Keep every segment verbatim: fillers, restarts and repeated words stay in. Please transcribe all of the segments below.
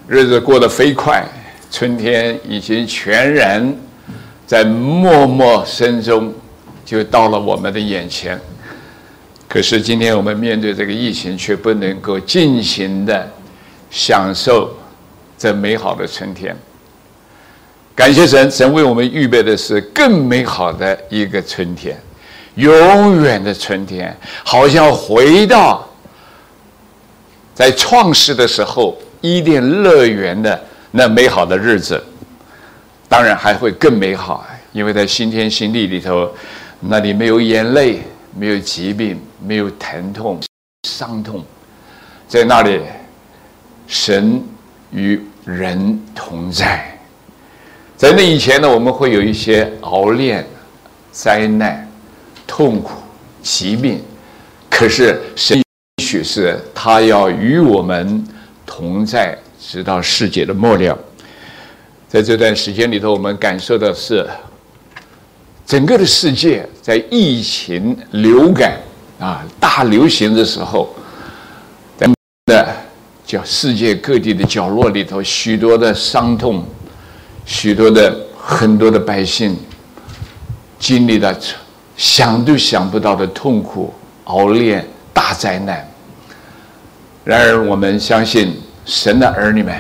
日子过得飞快，春天已经全然在默默声中就到了我们的眼前。可是今天我们面对这个疫情，却不能够尽情的享受这美好的春天。感谢神，神为我们预备的是更美好的一个春天，永远的春天，好像回到在创世的时候伊甸乐园的那美好的日子。当然还会更美好，因为在新天新地里头，那里没有眼泪，没有疾病，没有疼痛伤痛，在那里神与人同在。在那以前呢，我们会有一些熬炼、灾难、痛苦、疾病，可是神应许是他要与我们同在，直到世界的末了。在这段时间里头，我们感受的是整个的世界在疫情流感啊大流行的时候，在的叫世界各地的角落里头，许多的伤痛，许多的很多的百姓经历了想都想不到的痛苦、熬炼、大灾难。然而我们相信神的儿女们，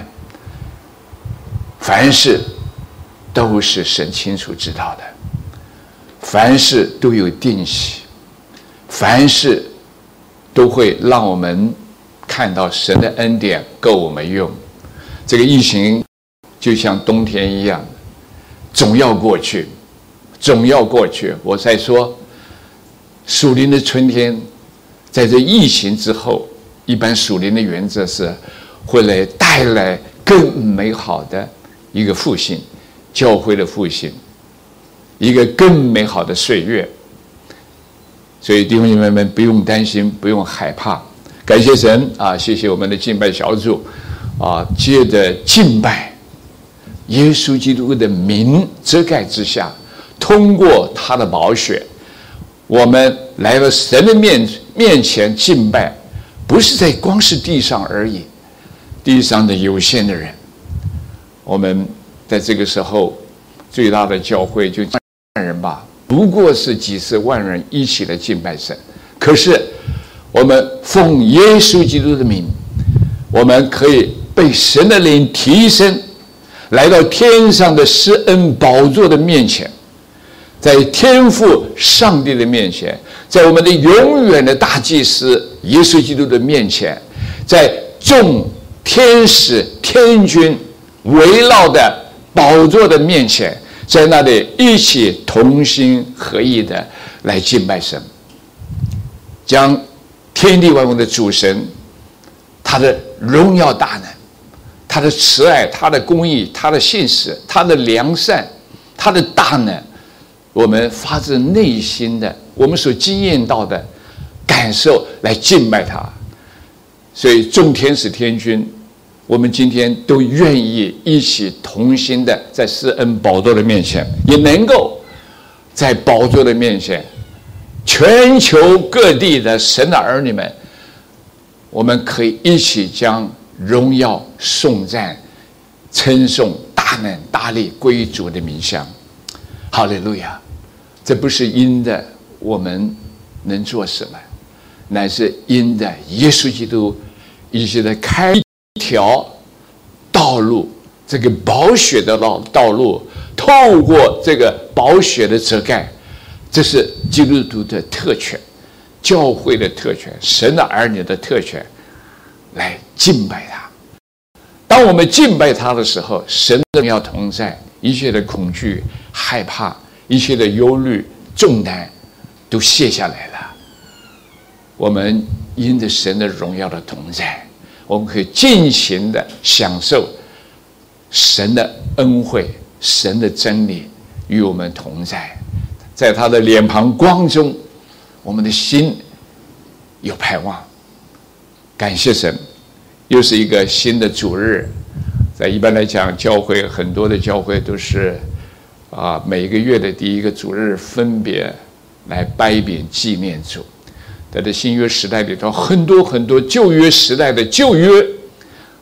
凡事都是神清楚知道的，凡事都有定期，凡事都会让我们看到神的恩典够我们用。这个疫情就像冬天一样，总要过去，总要过去。我在说属灵的春天，在这疫情之后，一般属灵的原则是会来带来更美好的一个复兴，教会的复兴，一个更美好的岁月。所以弟兄姐妹们不用担心，不用害怕。感谢神啊！谢谢我们的敬拜小组啊，借着敬拜耶稣基督的名遮盖之下，通过他的宝血，我们来到神的面面前敬拜，不是在光是地上而已，地上的有限的人，我们在这个时候最大的教会就万人吧，不过是几十万人一起来敬拜神。可是我们奉耶稣基督的名，我们可以被神的灵提升，来到天上的施恩宝座的面前，在天父上帝的面前，在我们的永远的大祭司耶稣基督的面前，在众天使天军围绕的宝座的面前，在那里一起同心合意的来敬拜神，将天地万物的主神他的荣耀大能，他的慈爱，他的公义，他的信实，他的良善，他的大能，我们发自内心的，我们所经验到的感受来敬拜他。所以众天使天君，我们今天都愿意一起同心的在施恩宝座的面前，也能够在宝座的面前，全球各地的神的儿女们，我们可以一起将荣耀颂赞称颂大能大力归主的名下。哈利路亚！这不是因的我们能做什么，乃是因的耶稣基督一直在开一条道路，这个宝血的道路，透过这个宝血的遮盖，这是基督徒的特权，教会的特权，神的儿女的特权，来敬拜他。当我们敬拜他的时候，神的荣耀同在，一切的恐惧、害怕，一切的忧虑、重担都卸下来了。我们因着神的荣耀的同在，我们可以尽情的享受神的恩惠，神的真理与我们同在。在他的脸庞光中，我们的心有盼望。感谢神，又是一个新的主日。在一般来讲，教会很多的教会都是啊，每个月的第一个主日分别来掰饼纪念主。在这新约时代里头，很多很多旧约时代的旧约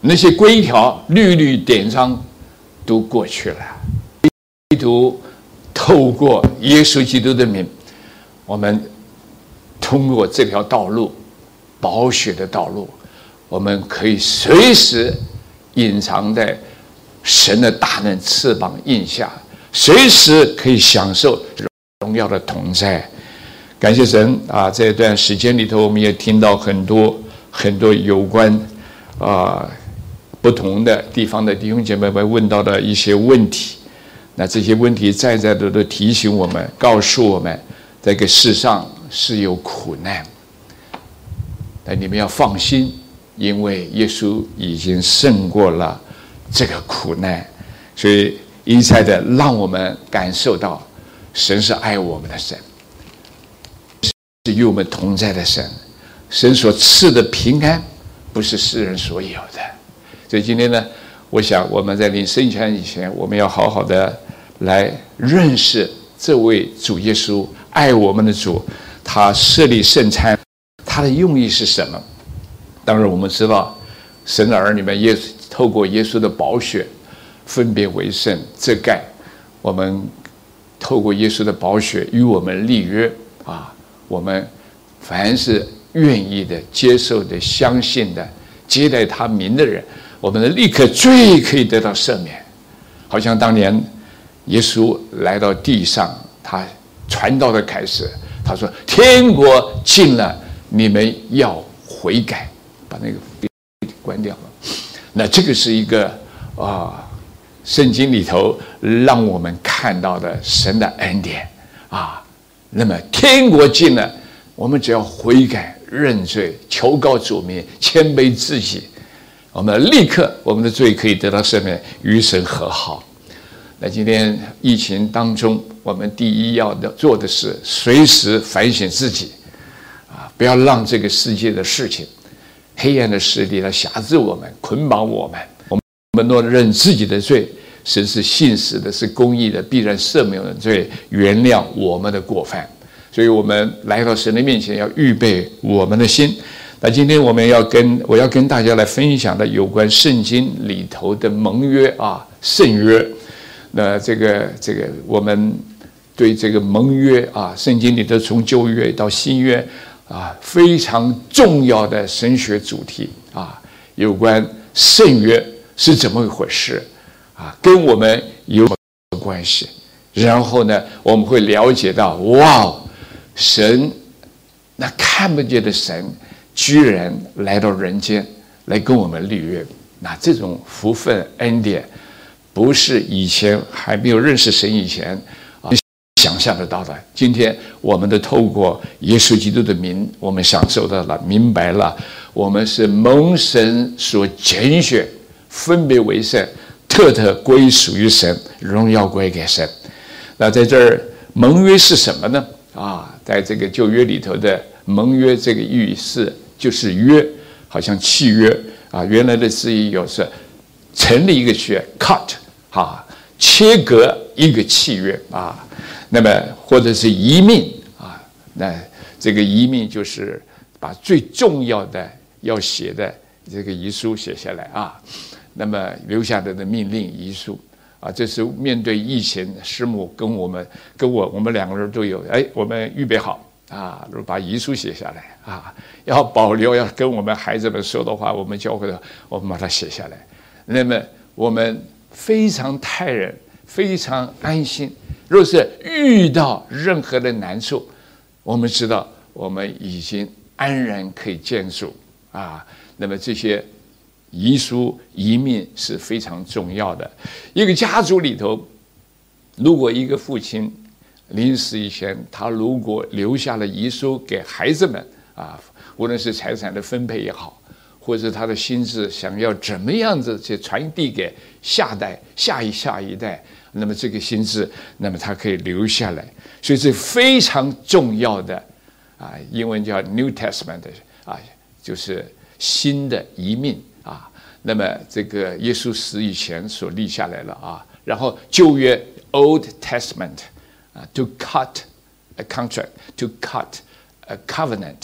那些规条、律律典章都过去了。基督透过耶稣基督的名，我们通过这条道路，宝血的道路，我们可以随时隐藏在神的大能翅膀印下，随时可以享受荣耀的同在。感谢神啊！这一段时间里头，我们也听到很多很多有关啊不同的地方的弟兄姐妹们问到的一些问题。那这些问题再再的都提醒我们，告诉我们，这个世上是有苦难，但你们要放心，因为耶稣已经胜过了这个苦难，所以一再的让我们感受到，神是爱我们的神，是与我们同在的神，神所赐的平安不是世人所有的。所以今天呢，我想我们在领圣餐以前，我们要好好的来认识这位主耶稣，爱我们的主，他设立圣餐，他的用意是什么？当然我们知道，神的儿女们耶稣透过耶稣的宝血分别为圣遮盖，我们透过耶稣的宝血与我们立约啊，我们凡是愿意的、接受的、相信的、接待他名的人，我们的立刻最可以得到赦免。好像当年耶稣来到地上，他传道的开始，他说：“天国近了，你们要悔改。”把那个关掉了。那这个是一个啊，圣经里头让我们看到的神的恩典啊。那么天国近了，我们只要悔改、认罪、求告主名、谦卑自己，我们立刻我们的罪可以得到赦免，与神和好。那今天疫情当中，我们第一要做的是随时反省自己啊，不要让这个世界的事情、黑暗的势力来辖制我们、捆绑我们。我们若认自己的罪，神是信实的，是公义的，必然赦免我们的罪，原谅我们的过犯。所以我们来到神的面前，要预备我们的心。那今天我们要跟我要跟大家来分享的有关圣经里头的盟约啊，圣约。那这个这个我们对这个盟约啊，圣经里头从旧约到新约啊，非常重要的神学主题啊，有关圣约是怎么一回事啊，跟我们有什么关系？然后呢，我们会了解到，哇，神那看不见的神，居然来到人间来跟我们立约。那这种福分恩典，不是以前还没有认识神以前啊想象得到的。今天我们的透过耶稣基督的名，我们享受到了，明白了，我们是蒙神所拣选，分别为圣，特特归属于神，荣耀归给神。那在这儿，盟约是什么呢？啊，在这个旧约里头的盟约，这个意思就是约，好像契约啊。原来的字义有是成立一个契约 ，cut 啊，切割一个契约啊。那么或者是遗命啊，那这个遗命就是把最重要的要写的这个遗书写下来啊。那么留下来的命令遗书啊，这是面对疫情，师母跟我们跟我我们两个人都有，哎，我们预备好啊，把遗书写下来啊，要保留，要跟我们孩子们说的话，我们教会的，我们把它写下来。那么我们非常泰然，非常安心。若是遇到任何的难处，我们知道我们已经安然可以见主啊。那么这些遗书遗命是非常重要的。一个家族里头，如果一个父亲临死以前，他如果留下了遗书给孩子们啊，无论是财产的分配也好，或者他的心智想要怎么样子去传递给下代、下一下一代，那么这个心智，那么他可以留下来。所以这非常重要的啊，英文叫 New Testament 啊，就是新的遗命啊。那么这个耶稣死以前所立下来了啊，然后旧约 Old Testament 啊 ，to cut a contract, to cut a covenant，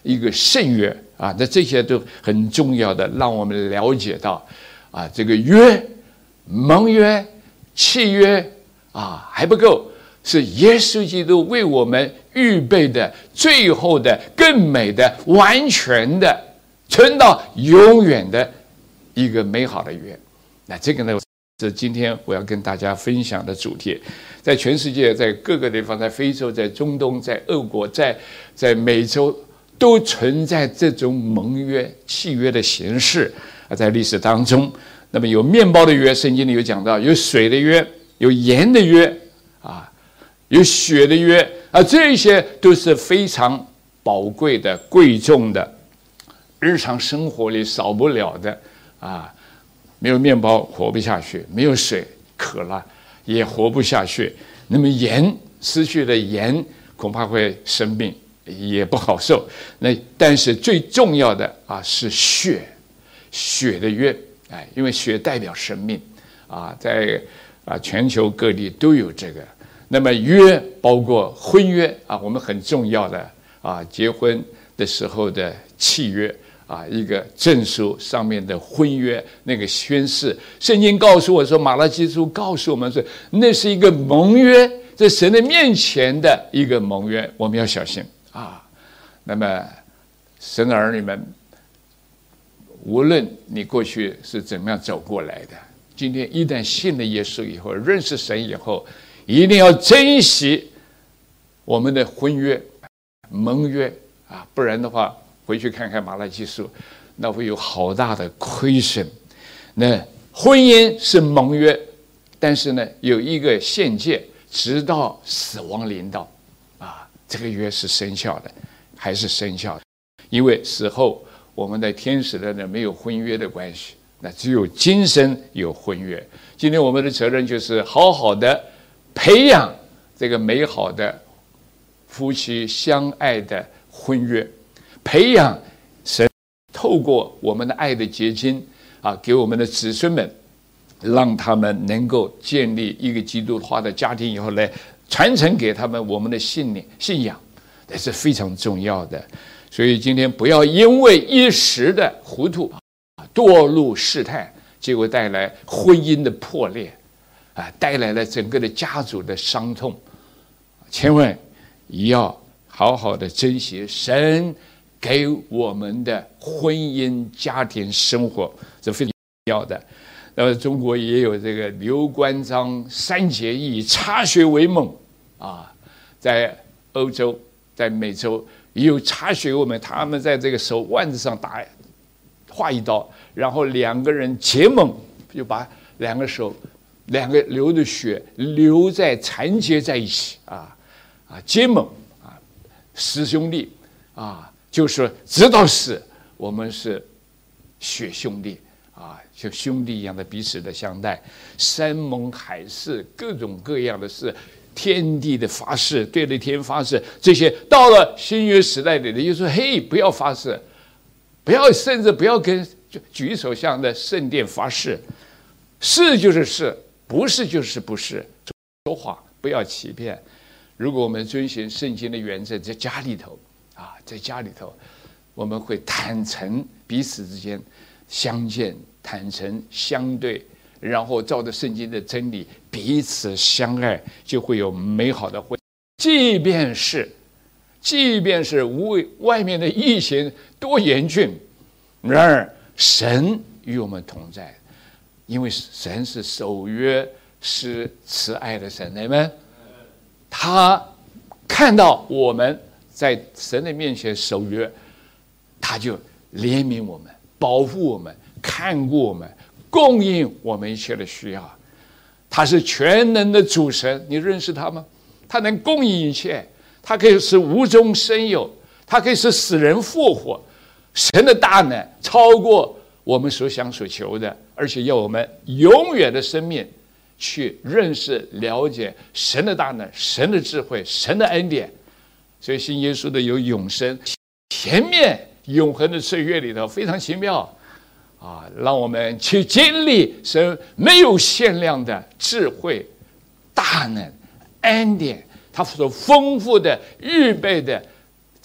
一个圣约啊，那这些都很重要的，让我们了解到啊，这个约、盟约、契约啊还不够，是耶稣基督为我们预备的最后的、更美的、完全的、存到永远的一个美好的约。那这个呢，是今天我要跟大家分享的主题。在全世界，在各个地方，在非洲，在中东，在俄国，在在美洲，都存在这种盟约、契约的形式啊，在历史当中。那么有面包的约，圣经里有讲到；有水的约，有盐的约啊，有血的约啊，这些都是非常宝贵的、贵重的，日常生活里少不了的啊。没有面包活不下去，没有水渴了也活不下去。那么盐，失去了盐恐怕会生病，也不好受。那但是最重要的啊是血，血的约，哎，因为血代表生命啊，在啊全球各地都有这个。那么约包括婚约啊，我们很重要的啊结婚的时候的契约。啊，一个证书上面的婚约那个宣誓，圣经告诉我说，马拉基书告诉我们说，那是一个盟约，在神的面前的一个盟约，我们要小心啊。那么，神的儿女们，无论你过去是怎么样走过来的，今天一旦信了耶稣以后，认识神以后，一定要珍惜我们的婚约、盟约啊，不然的话。回去看看马拉基书，那会有好大的亏损。那婚姻是盟约，但是呢，有一个限界，直到死亡临到，啊，这个约是生效的，还是生效的？因为死后我们的天使的呢没有婚约的关系，那只有今生有婚约。今天我们的责任就是好好的培养这个美好的夫妻相爱的婚约。培养神透过我们的爱的结晶啊，给我们的子孙们，让他们能够建立一个基督化的家庭以后来传承给他们我们的信念信仰，这是非常重要的。所以今天不要因为一时的糊涂堕入试探，结果带来婚姻的破裂啊，带来了整个的家族的伤痛。千万要好好的珍惜神给我们的婚姻家庭生活，是非常重要的。那么中国也有这个刘关张三结义，歃血为盟啊，在欧洲在美洲也有歃血为盟，他们在这个手腕子上打划一刀，然后两个人结盟，就把两个手两个流的血留在缠结在一起啊啊结盟啊，师兄弟啊。就是直到死，我们是血兄弟啊，像兄弟一样的彼此的相待，山盟海誓，各种各样的事，天地的发誓，对着天发誓，这些到了新约时代里的，就说嘿，不要发誓，不要，甚至不要跟举手向的圣殿发誓，是就是是，不是就是不是，说谎不要欺骗。如果我们遵循圣经的原则，在家里头。啊，在家里头，我们会坦诚彼此之间相见，坦诚相对，然后照着圣经的真理彼此相爱，就会有美好的婚。即便是，即便是无外面的疫情多严峻，然而神与我们同在，因为神是守约、是慈爱的神，你们，他看到我们。在神的面前守约，他就怜悯我们，保护我们，看顾我们，供应我们一切的需要。他是全能的主神，你认识他吗？他能供应一切，他可以使无中生有，他可以使死人复活。神的大能超过我们所想所求的，而且要我们永远的生命去认识了解神的大能，神的智慧，神的恩典。所以信耶稣的有永生，前面永恒的岁月里头非常奇妙啊，让我们去经历神没有限量的智慧、大能、恩典，他所丰富的预备的，在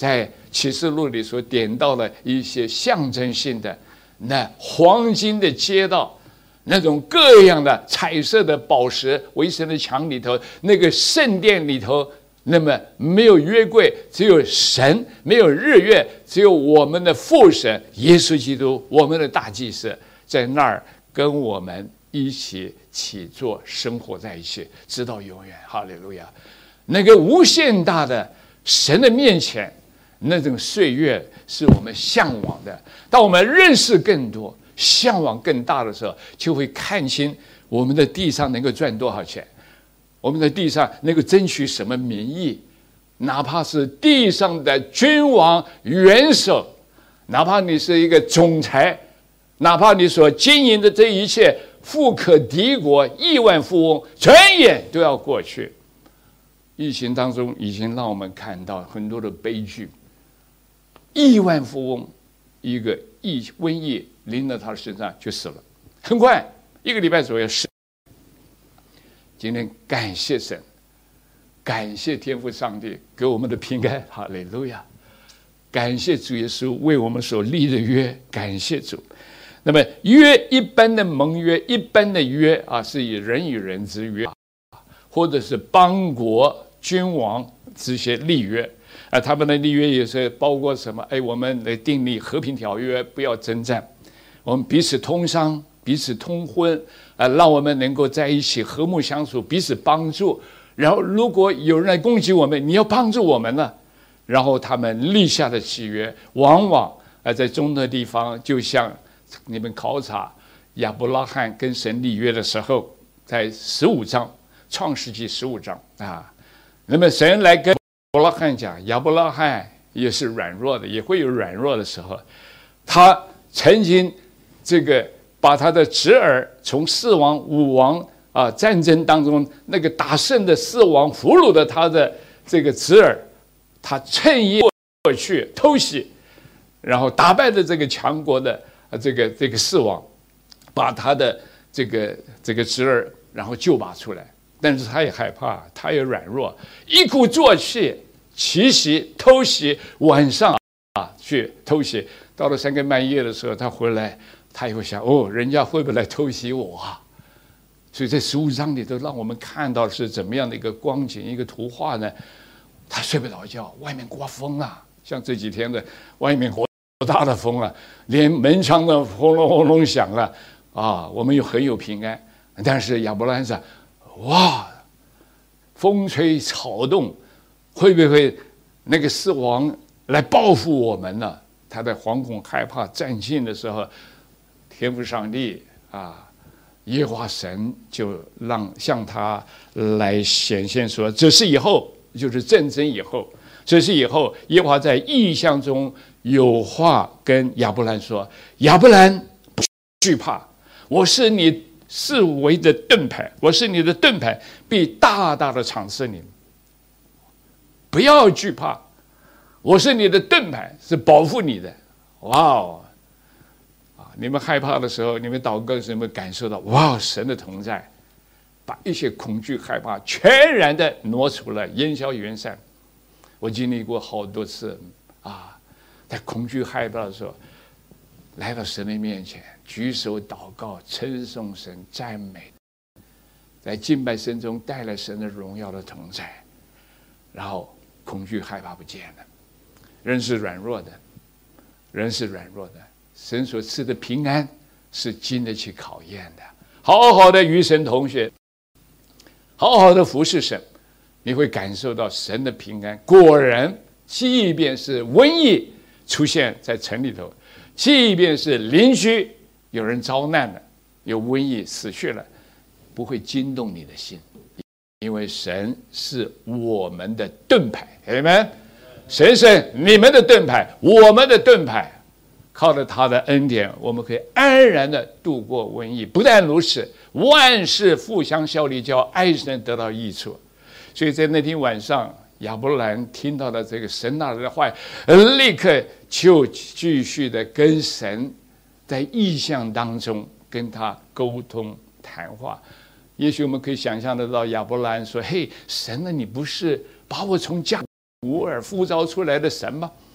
启示录里所点到的一些象征性的那黄金的街道，那种各样的彩色的宝石围成的墙里头，那个圣殿里头，那么没有约柜，只有神，没有日月，只有我们的父神耶稣基督，我们的大祭司在那儿跟我们一起起坐生活在一起，直到永远。哈利路亚！那个无限大的神的面前，那种岁月是我们向往的。当我们认识更多，向往更大的时候，就会看清我们的地上能够赚多少钱，我们的地上能够争取什么名义。哪怕是地上的君王元首，哪怕你是一个总裁，哪怕你所经营的这一切富可敌国亿万富翁，转眼都要过去。疫情当中已经让我们看到很多的悲剧，亿万富翁一个疫瘟疫临到他身上就死了，很快一个礼拜左右死。今天感谢神，感谢天父上帝给我们的平安，哈利路亚！感谢主耶稣为我们所立的约，感谢主。那么约一般的盟约，一般的约啊，是以人与人之约，或者是邦国君王这些立约啊，他们的立约也是包括什么？哎，我们来订立和平条约，不要征战，我们彼此通商，彼此通婚啊，让我们能够在一起和睦相处，彼此帮助。然后，如果有人来攻击我们，你要帮助我们了。然后他们立下的契约，往往啊，在中东地方，就像你们考察亚伯拉罕跟神立约的时候，在十五章，创世纪十五章啊。那么神来跟亚伯拉罕讲，亚伯拉罕也是软弱的，也会有软弱的时候。他曾经这个把他的侄儿从四王五王啊战争当中那个打胜的四王俘虏的他的这个侄儿，他趁夜过去偷袭，然后打败了这个强国的这个这个四王，把他的这个这个侄儿然后救拔出来。但是他也害怕，他也软弱，一鼓作气奇袭偷袭，晚上啊去偷袭，到了三更半夜的时候，他回来，他也会想，哦，人家会不会来偷袭我啊？所以在十五章里头，让我们看到是怎么样的一个光景，一个图画呢？他睡不着觉，外面刮风啊，像这几天的外面好大的风啊，连门窗都轰隆轰隆响了啊，我们又很有平安。但是亚伯拉罕说，哇，风吹草动，会不会那个四王来报复我们呢？他在惶恐害怕战境的时候，天父上帝啊，耶和华神就让向他来显现说，这是以后，就是战争以后，这是以后耶和华在异象中有话跟亚伯兰说，亚伯兰不惧怕，我是你四围的盾牌，我是你的盾牌，必大大的赏赐你，不要惧怕，我是你的盾牌，是保护你的。哇哦！啊，你们害怕的时候，你们祷告的时候，有没有感受到哇，神的同在，把一些恐惧害怕全然的挪除了，烟消云散。我经历过好多次啊，在恐惧害怕的时候，来到神的面前，举手祷告，称颂神，赞美，在敬拜声中带来神的荣耀的同在，然后恐惧害怕不见了。人是软弱的，人是软弱的，神所赐的平安是经得起考验的。好好的与神同学，好好的服侍神，你会感受到神的平安。果然，即便是瘟疫出现在城里头，即便是邻居有人遭难了，有瘟疫死去了，不会惊动你的心，因为神是我们的盾牌，阿们。神是你们的盾牌，我们的盾牌，靠着他的恩典，我们可以安然的度过瘟疫。不但如此，万事互相效力，叫爱神得到益处。所以在那天晚上，亚伯兰听到了这个神那的话，立刻就继续的跟神在异象当中跟他沟通谈话。也许我们可以想象得到，亚伯兰说：“嘿，神啊，你不是把我从家无尔呼召出来的神吗？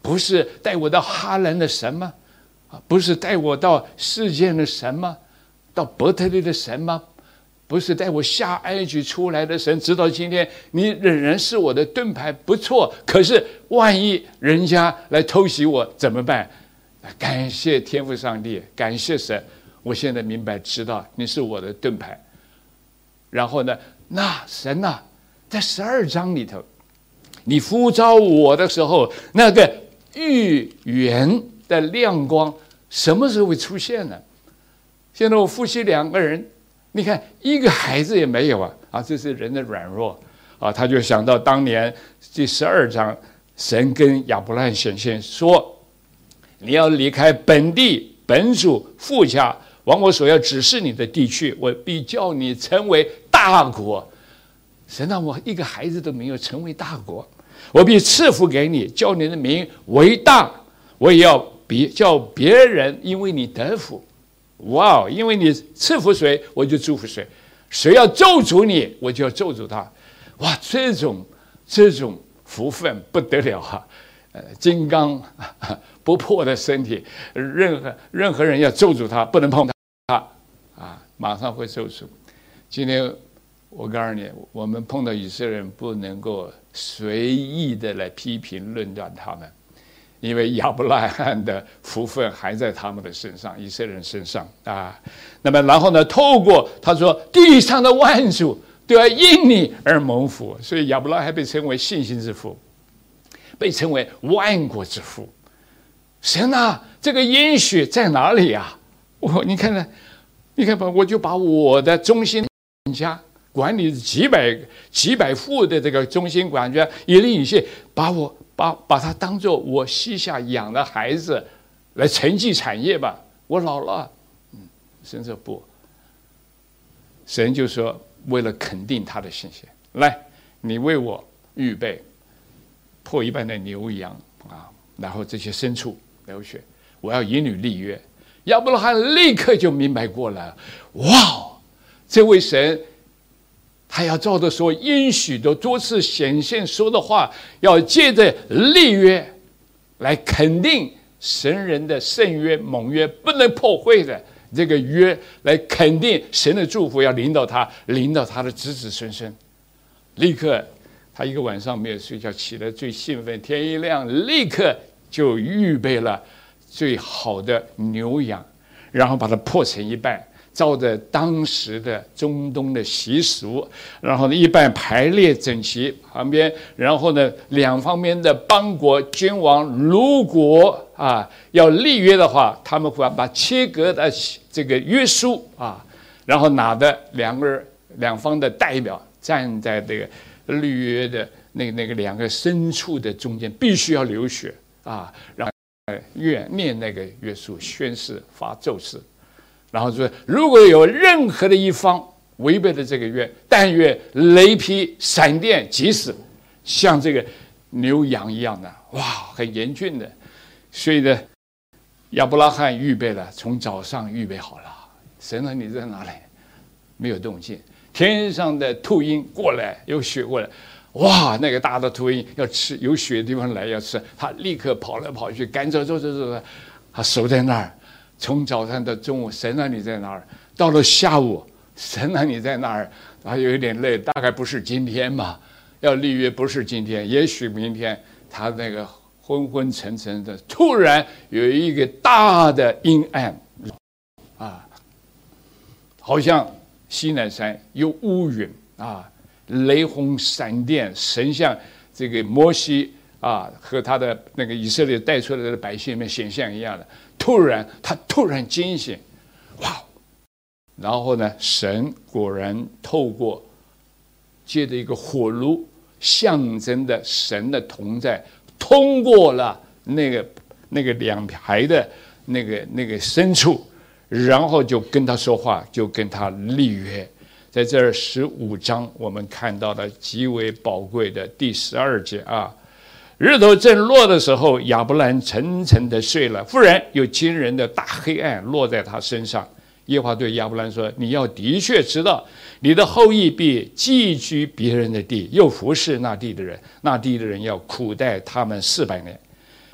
不是带我到哈兰的神吗？不是带我到世界的神吗？到伯特利的神吗？不是带我下埃及出来的神？直到今天，你仍然是我的盾牌，不错。可是万一人家来偷袭我怎么办？感谢天父上帝，感谢神，我现在明白知道你是我的盾牌。然后呢，那神啊，在十二章里头，你呼召我的时候，那个预言的亮光什么时候会出现呢？现在我夫妻两个人，你看一个孩子也没有啊！啊，这是人的软弱啊！他就想到当年第十二章，神跟亚伯拉罕显现说：“你要离开本地本属父家，往我所要指示你的地去，我必叫你成为大国。”神让我一个孩子都没有，成为大国，我必赐福给你，叫你的名为大，我也要别叫别人因为你得福。哇！因为你赐福谁，我就祝福谁；谁要咒诅你，我就要咒诅他。哇！这种这种福分不得了哈、啊！呃，金刚不破的身体，任何任何人要咒诅他，不能碰他啊，马上会咒诅。今天我告诉你，我们碰到以色列人，不能够随意的来批评论断他们。因为亚伯拉罕的福分还在他们的身上，以色列人身上啊。那么，然后呢？透过他说，地上的万族都要因你而蒙福，所以亚伯拉罕被称为信心之父，被称为万国之父。神啊，这个应许在哪里啊？我你看看，你看吧，我就把我的中心家管理几百几百户的这个中心管家以利以谢，把我。把把他当作我膝下养的孩子来承继产业吧。我老了，嗯，神说不，神就说为了肯定他的信心，来，你为我预备破一半的牛羊啊，然后这些牲畜流血，我要以你立约。亚伯拉罕立刻就明白过来了，哇，这位神。他要照着说应许的多次显现说的话，要借着立约来肯定神人的圣约盟约不能破坏的这个约，来肯定神的祝福要临到他，临到他的子子孙孙。立刻他一个晚上没有睡觉，起来最兴奋，天一亮立刻就预备了最好的牛羊，然后把它破成一半，照着当时的中东的习俗，然后呢一半排列整齐旁边，然后呢两方面的邦国君王如果啊要立约的话，他们会把切割的这个约书啊，然后拿的两个两方的代表站在这个立约的那个那个两个牲畜的中间，必须要流血啊，让愿念那个约书宣誓发咒誓。然后说，如果有任何的一方违背了这个约，但愿雷劈、闪电、击死，像这个牛羊一样的，哇，很严峻的。所以呢，亚伯拉罕预备了，从早上预备好了。神啊，你在哪里？没有动静。天上的秃鹰过来，有血过来，哇，那个大的秃鹰要吃，有血的地方来要吃，他立刻跑来跑去，赶走走走走，他守在那儿。从早上到中午，神啊你在哪儿？到了下午，神啊你在哪儿？他有一点累，大概不是今天嘛，要立约不是今天，也许明天。他那个昏昏沉沉的，突然有一个大的阴暗，啊，好像西南山有乌云啊，雷轰闪电，神像这个摩西啊和他的那个以色列带出来的百姓们显像一样的。突然，他突然惊醒，哇！然后呢，神果然透过借着一个火炉，象征的神的同在，通过了那个那个两排的那个那个牲畜，然后就跟他说话，就跟他立约。在这十五章，我们看到了极为宝贵的第十二节啊。日头正落的时候，亚伯兰沉沉的睡了，忽然有惊人的大黑暗落在他身上。耶和华对亚伯兰说：“你要的确知道，你的后裔必寄居别人的地，又服侍那地的人，那地的人要苦待他们四百年，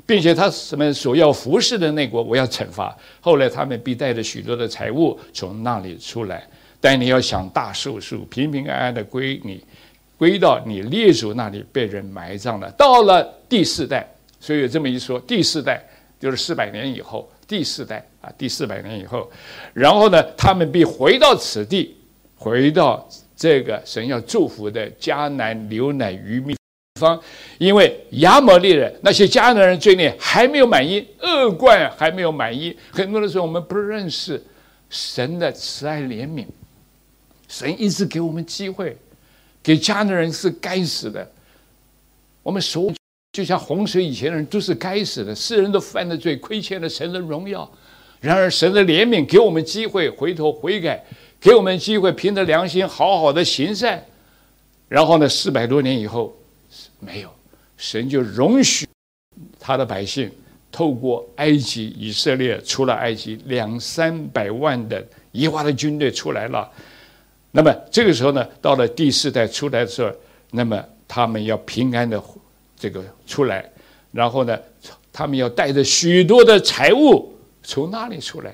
并且他们所要服侍的那国，我要惩罚。后来他们必带着许多的财物从那里出来，但你要享大寿数，平平安安的归你，归到你列祖那里，被人埋葬了。到了第四代，所以有这么一说，第四代就是四百年以后，第四代啊，第四百年以后，然后呢，他们必回到此地，回到这个神要祝福的迦南流奶与蜜方，因为亚摩利人那些迦南人罪孽还没有满意，恶贯还没有满意。很多的时候我们不认识神的慈爱怜悯，神一直给我们机会，给迦南人是该死的，我们所就像洪水以前的人都是该死的，世人都犯了罪，亏欠了神的荣耀。然而神的怜悯给我们机会回头悔改，给我们机会凭着良心好好的行善。然后呢，四百多年以后没有，神就容许他的百姓透过埃及以色列出了埃及，两三百万的耶和华的军队出来了。那么这个时候呢，到了第四代出来的时候，那么他们要平安的这个出来，然后呢，他们要带着许多的财物从哪里出来？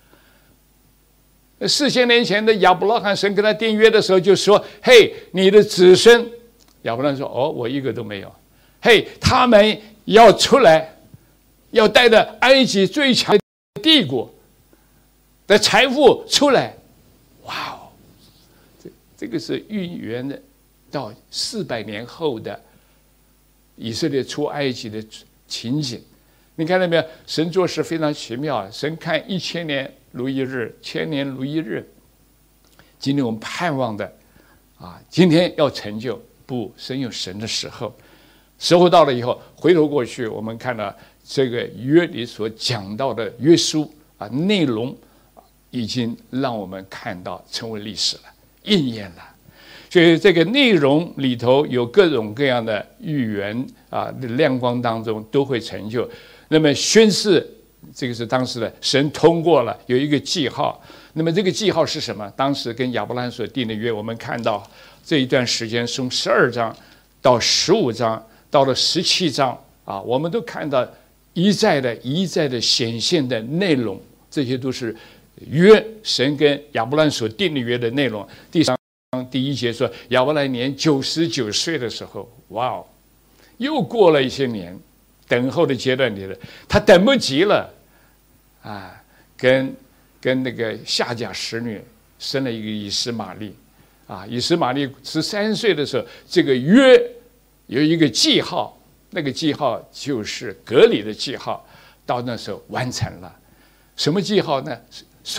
四千年前的亚伯拉罕，神跟他订约的时候就说：“嘿，你的子孙。”亚伯拉罕说：“哦，我一个都没有。”嘿，他们要出来，要带着埃及最强的帝国的财富出来。哇哦，这这个是预言的到四百年后的以色列出埃及的情景。你看到没有？神做事非常奇妙，神看一千年如一日，千年如一日。今天我们盼望的啊，今天要成就，不，神有神的时候，时候到了以后，回头过去，我们看到这个约里所讲到的约书啊，内容已经让我们看到成为历史了，应验了。所以这个内容里头有各种各样的预言啊，亮光当中都会成就。那么宣誓，这个是当时的神通过了，有一个记号。那么这个记号是什么？当时跟亚伯拉罕所定的约，我们看到这一段时间从十二章到十五章，到了十七章啊，我们都看到一再的一再的显现的内容，这些都是约神跟亚伯拉罕所定的约的内容。第三章第一节说，亚伯拉罕年九十九岁的时候，哇哦，又过了一些年。等候的阶段里了，他等不及了，啊，跟跟那个夏甲使女生了一个以实玛利，啊，以实玛利十三岁的时候，这个约有一个记号，那个记号就是革礼的记号，到那时候完成了。什么记号呢？所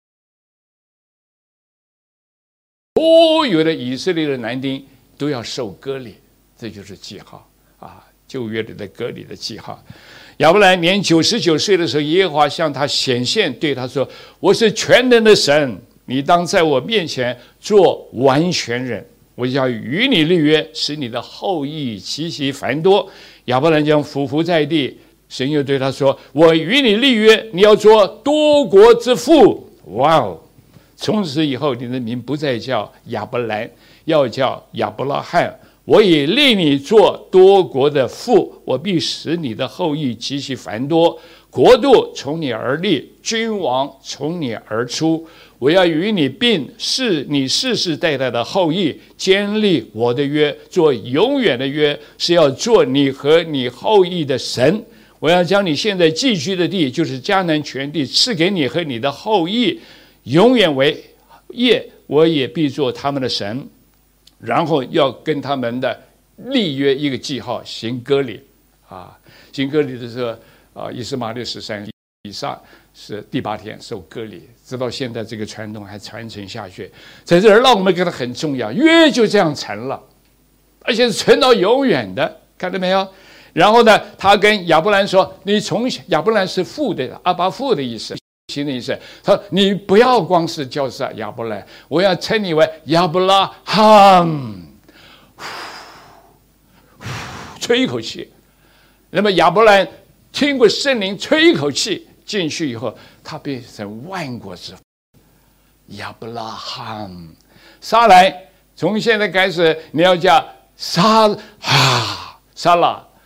有的以色列的男丁都要受割礼，这就是记号啊。旧约里的割礼的记号。亚伯兰年九十九岁的时候，耶和华向他显现，对他说：“我是全能的神，你当在我面前做完全人。我要与你立约，使你的后裔极其繁多。”亚伯兰将俯伏在地，神又对他说：“我与你立约，你要做多国之父。”哇哦！从此以后，你的名不再叫亚伯兰，要叫亚伯拉罕。我也立你做多国的父，我必使你的后裔极其繁多，国度从你而立，君王从你而出。我要与你并是你世世代代的后裔，坚立我的约，做永远的约，是要做你和你后裔的神。我要将你现在寄居的地，就是迦南全地，赐给你和你的后裔，永远为业。我也必做他们的神。然后要跟他们的立约一个记号，行割礼啊，行割礼的时候啊，以实玛利十三以上是第八天受割礼，直到现在这个传统还传承下去。在这儿让我们觉得很重要，约就这样成了，而且是存到永远的，看到没有？然后呢，他跟亚伯兰说：“你从亚伯兰是父的，阿爸父的意思。”新的意思，他说：“你不要光是叫是亚伯兰，我要称你为亚伯拉罕。”吹一口气，那么亚伯兰听过圣灵吹一口气进去以后，他变成万国之父。亚伯拉罕，撒来，从现在开始你要叫撒啊撒拉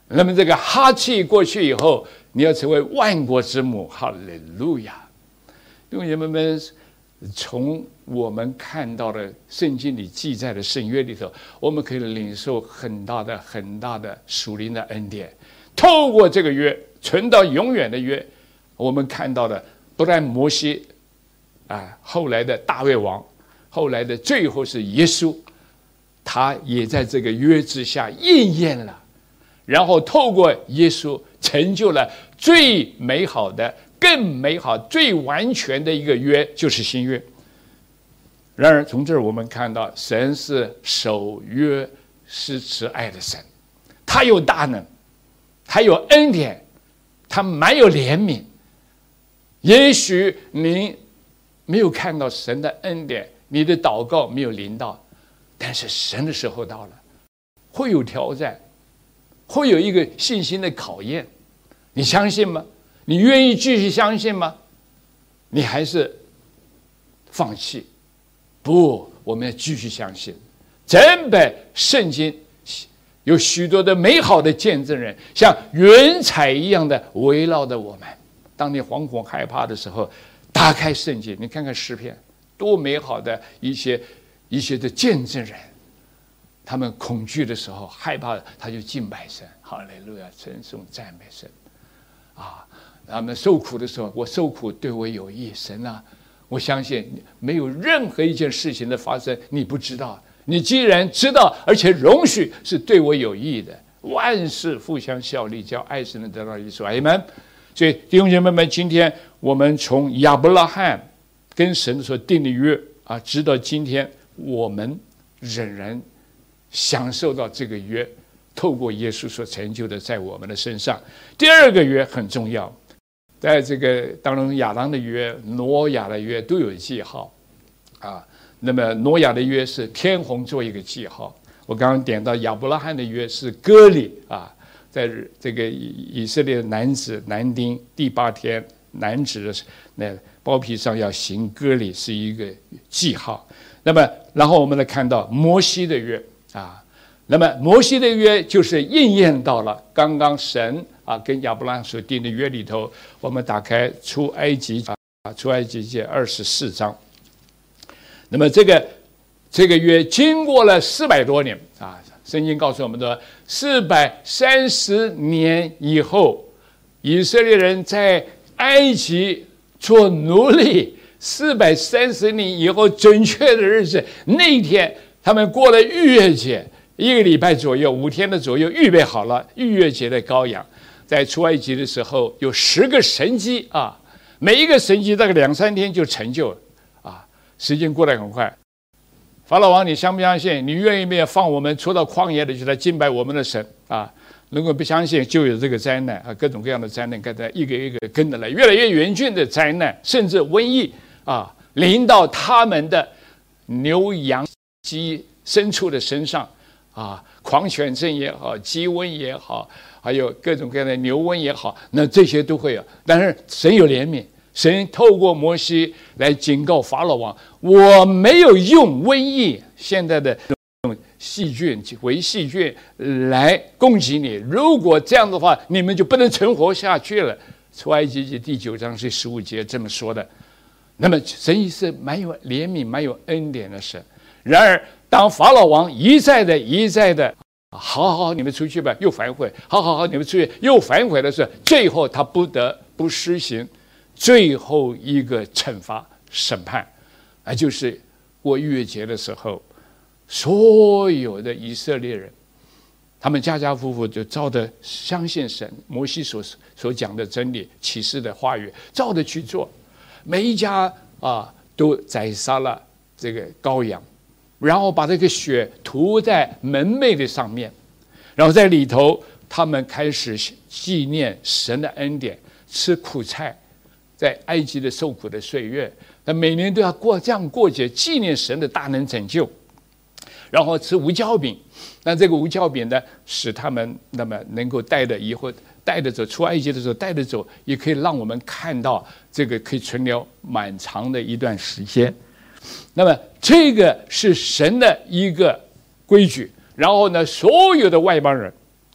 那么这个哈气过去以后，你要成为万国之母，哈利路亚！弟兄姐妹们，从我们看到的圣经里记载的圣约里头，我们可以领受很大的、很大的属灵的恩典。透过这个约，存到永远的约，我们看到的不但摩西啊，后来的大卫王，后来的最后是耶稣，他也在这个约之下应验了。然后透过耶稣成就了最美好的、更美好、最完全的一个约，就是新约。然而从这儿我们看到，神是守约施慈爱的神，他有大能，他有恩典，他满有怜悯。也许你没有看到神的恩典，你的祷告没有临到，但是神的时候到了，会有挑战，会有一个信心的考验，你相信吗？你愿意继续相信吗？你还是放弃？不，我们要继续相信。整本圣经有许多的美好的见证人，像云彩一样的围绕着我们。当你惶恐害怕的时候，打开圣经，你看看诗篇，多美好的一些一些的见证人。他们恐惧的时候，害怕，他就敬拜神，哈利路亚，称颂赞美神。啊，他们受苦的时候，我受苦对我有益，神啊，我相信没有任何一件事情的发生你不知道。你既然知道，而且容许是对我有益的，万事互相效力，叫爱神的得到益处。阿们。所以弟兄姐妹们，今天我们从亚伯拉罕跟神所定的约啊，直到今天，我们仍然享受到这个约，透过耶稣所成就的，在我们的身上。第二个约很重要，在这个当然亚当的约、挪亚的约都有记号啊。那么挪亚的约是天虹做一个记号，我刚刚点到亚伯拉罕的约是割礼啊，在这个以色列男子男丁第八天男子的那包皮上要行割礼，是一个记号。那么然后我们来看到摩西的约啊，那么摩西的约就是应验到了刚刚神啊跟亚伯拉罕所定的约里头。我们打开出埃及啊，出埃及记二十四章。那么这个这个约经过了四百多年啊，圣经告诉我们的四百三十年以后，以色列人在埃及做奴隶，四百三十年以后，准确的日子那一天，他们过了逾越节，一个礼拜左右，五天的左右，预备好了逾越节的羔羊。在出埃及的时候，有十个神迹啊，每一个神迹大概两三天就成就了。时间过得很快，法老王，你相不相信？你愿意不愿意放我们出到旷野里去来敬拜我们的神啊？如果不相信，就有这个灾难啊，各种各样的灾难，跟着一个一个跟着来，越来越严峻的灾难，甚至瘟疫啊，临到他们的牛羊鸡牲畜的身上啊，狂犬症也好，鸡瘟也好，还有各种各样的牛瘟也好，那这些都会有。但是神有怜悯。神透过摩西来警告法老王，我没有用瘟疫现在的细菌为细菌来攻击你，如果这样的话，你们就不能存活下去了。出埃及记第九章是十五节这么说的。那么神也是蛮有怜悯、蛮有恩典的神。然而，当法老王一再的、一再的，好好好，你们出去吧，又反悔；好好好，你们出去又反悔的时候，最后他不得不施行最后一个惩罚审判，啊，就是过逾越节的时候，所有的以色列人，他们家家户户就照着相信神摩西所所讲的真理、启示的话语，照着去做。每一家啊都宰杀了这个羔羊，然后把这个血涂在门楣的上面，然后在里头，他们开始纪念神的恩典，吃苦菜。在埃及的受苦的岁月，那每年都要过这样过节，纪念神的大能拯救。然后吃无酵饼，那这个无酵饼呢，使他们那么能够带着以后带着走，出埃及的时候带着走，也可以让我们看到这个可以存留蛮长的一段时间。那么这个是神的一个规矩。然后呢，所有的外邦人，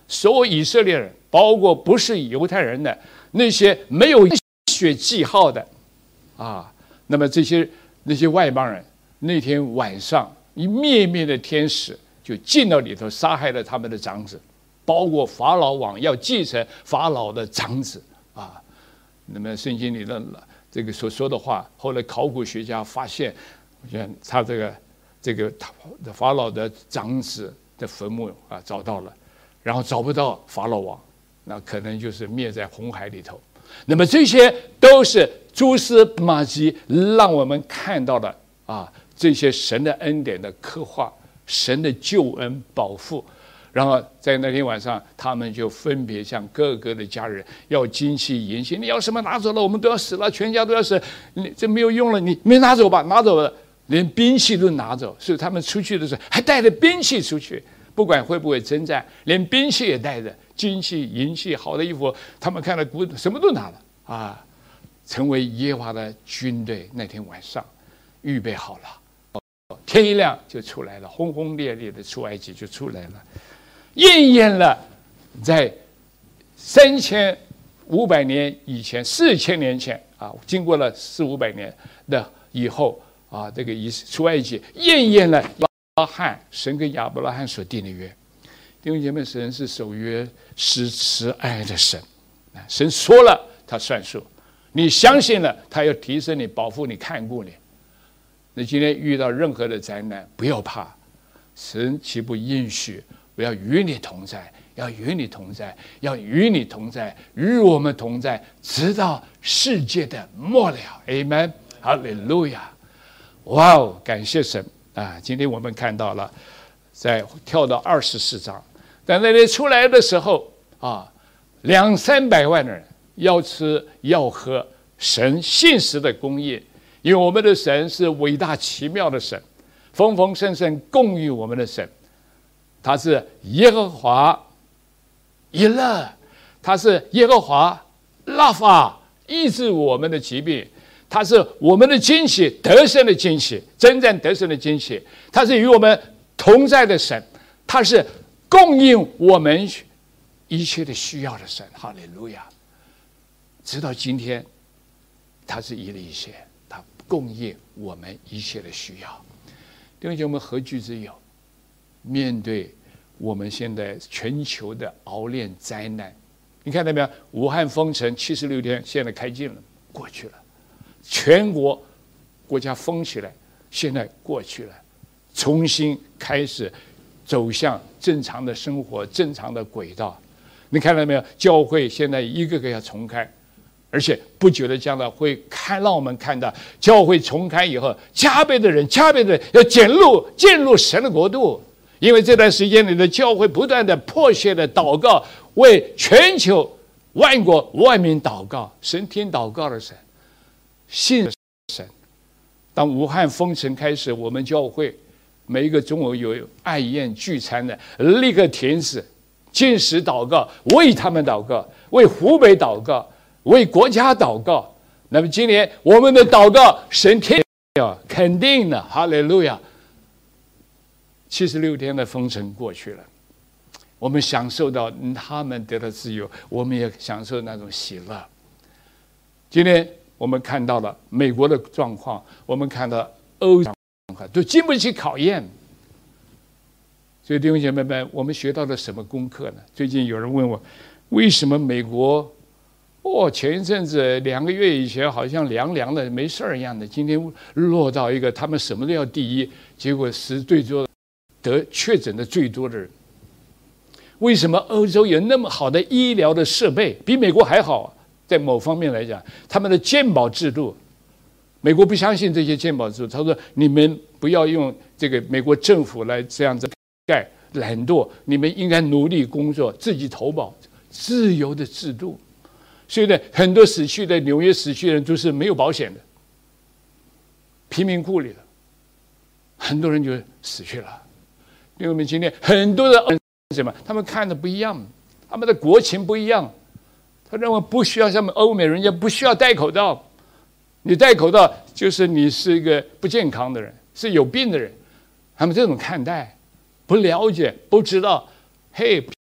所有以色列人，包括不是犹太人的那些没有血记号的啊，那么这些那些外邦人，那天晚上一灭灭的天使就进到里头，杀害了他们的长子，包括法老王要继承法老的长子啊。那么圣经里的这个所说的话，后来考古学家发现，他这个这个法老的长子的坟墓啊找到了，然后找不到法老王，那可能就是灭在红海里头。那么这些都是蛛丝马迹，让我们看到了啊这些神的恩典的刻画，神的救恩保护。然后在那天晚上，他们就分别向各个的家人要金器银器，你要什么拿走了，我们都要死了，全家都要死，你这没有用了，你没拿走吧，拿走了，连兵器都拿走。所以他们出去的时候还带着兵器出去，不管会不会征战，连兵器也带着，金器银器，好的衣服，他们看了古什么都拿了啊，成为耶和华的军队。那天晚上预备好了，天一亮就出来了，轰轰烈烈的出埃及就出来了，应验了在三千五百年以前、四千年前啊，经过了四五百年的以后啊，这个以出埃及应验了亚伯拉罕神跟亚伯拉罕所定的约。弟兄姐妹，神是守约、施慈爱的神，神说了他算数，你相信了，他要提升你、保护你、看顾你。那今天遇到任何的灾难，不要怕，神岂不应许我要与你同在，要与你同在，要与你同在，与我们同在，直到世界的末了。 Amen， 哈利路亚！哇哦，感谢神啊！今天我们看到了，在跳到二十四章，在那里出来的时候啊，两三百万的人要吃要喝，神信实的供应。因为我们的神是伟大奇妙的神，丰丰盛盛供应我们的神，他是耶和华以勒，他是耶和华拉法，医治我们的疾病，他是我们的惊喜，得胜的惊喜，征战得胜的惊喜，他是与我们同在的神，他是供应我们一切的需要的神。哈利路亚！直到今天，他是一一切，他供应我们一切的需要。弟兄姐妹，我们何惧之有？面对我们现在全球的熬炼灾难，你看到没有？武汉封城七十六天，现在开禁了，过去了；全国国家封起来，现在过去了，重新开始走向正常的生活、正常的轨道。你看到没有？教会现在一个个要重开。而且不久的将来会看，让我们看到教会重开以后，加倍的人，加倍的人要进入进入神的国度。因为这段时间里的教会不断的迫切的祷告，为全球万国万民祷告，神听祷告的神，信神。当武汉封城开始，我们教会每一个中午有爱宴聚餐的，立刻停止，禁食祷告，为他们祷告，为湖北祷告，为国家祷告。那么今年我们的祷告，神听了，肯定的，哈利路亚！七十六天的封城过去了，我们享受到他们得到自由，我们也享受那种喜乐。今天我们看到了美国的状况，我们看到欧洲状况，都经不起考验。所以弟兄姐妹们，我们学到了什么功课呢？最近有人问我，为什么美国哦，前一阵子两个月以前好像凉凉的没事儿一样的，今天落到一个他们什么都要第一，结果是最多得确诊的最多的人。为什么欧洲有那么好的医疗的设备，比美国还好？在某方面来讲，他们的健保制度，美国不相信这些健保制度，他说你们不要用这个美国政府来这样子盖懒惰，你们应该努力工作，自己投保，自由的制度。所以呢，很多死去的纽约死去的人都是没有保险的，贫民窟里的，很多人就死去了。因为我们今天很多的什么，他们看的不一样，他们的国情不一样，他认为不需要像我们欧美人家不需要戴口罩，你戴口罩就是你是一个不健康的人，是有病的人，他们这种看待，不了解，不知道，嘿。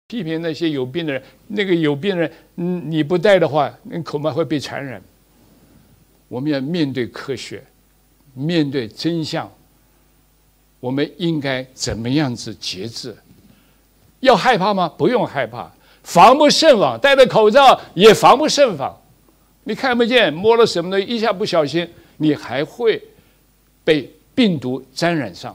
批评那些有病的人，那个有病的人，嗯，你不带的话，你恐怕会被传染。我们要面对科学，面对真相，我们应该怎么样子节制？要害怕吗？不用害怕，防不胜防，戴着口罩也防不胜防。你看不见，摸了什么的，一下不小心，你还会被病毒沾染上。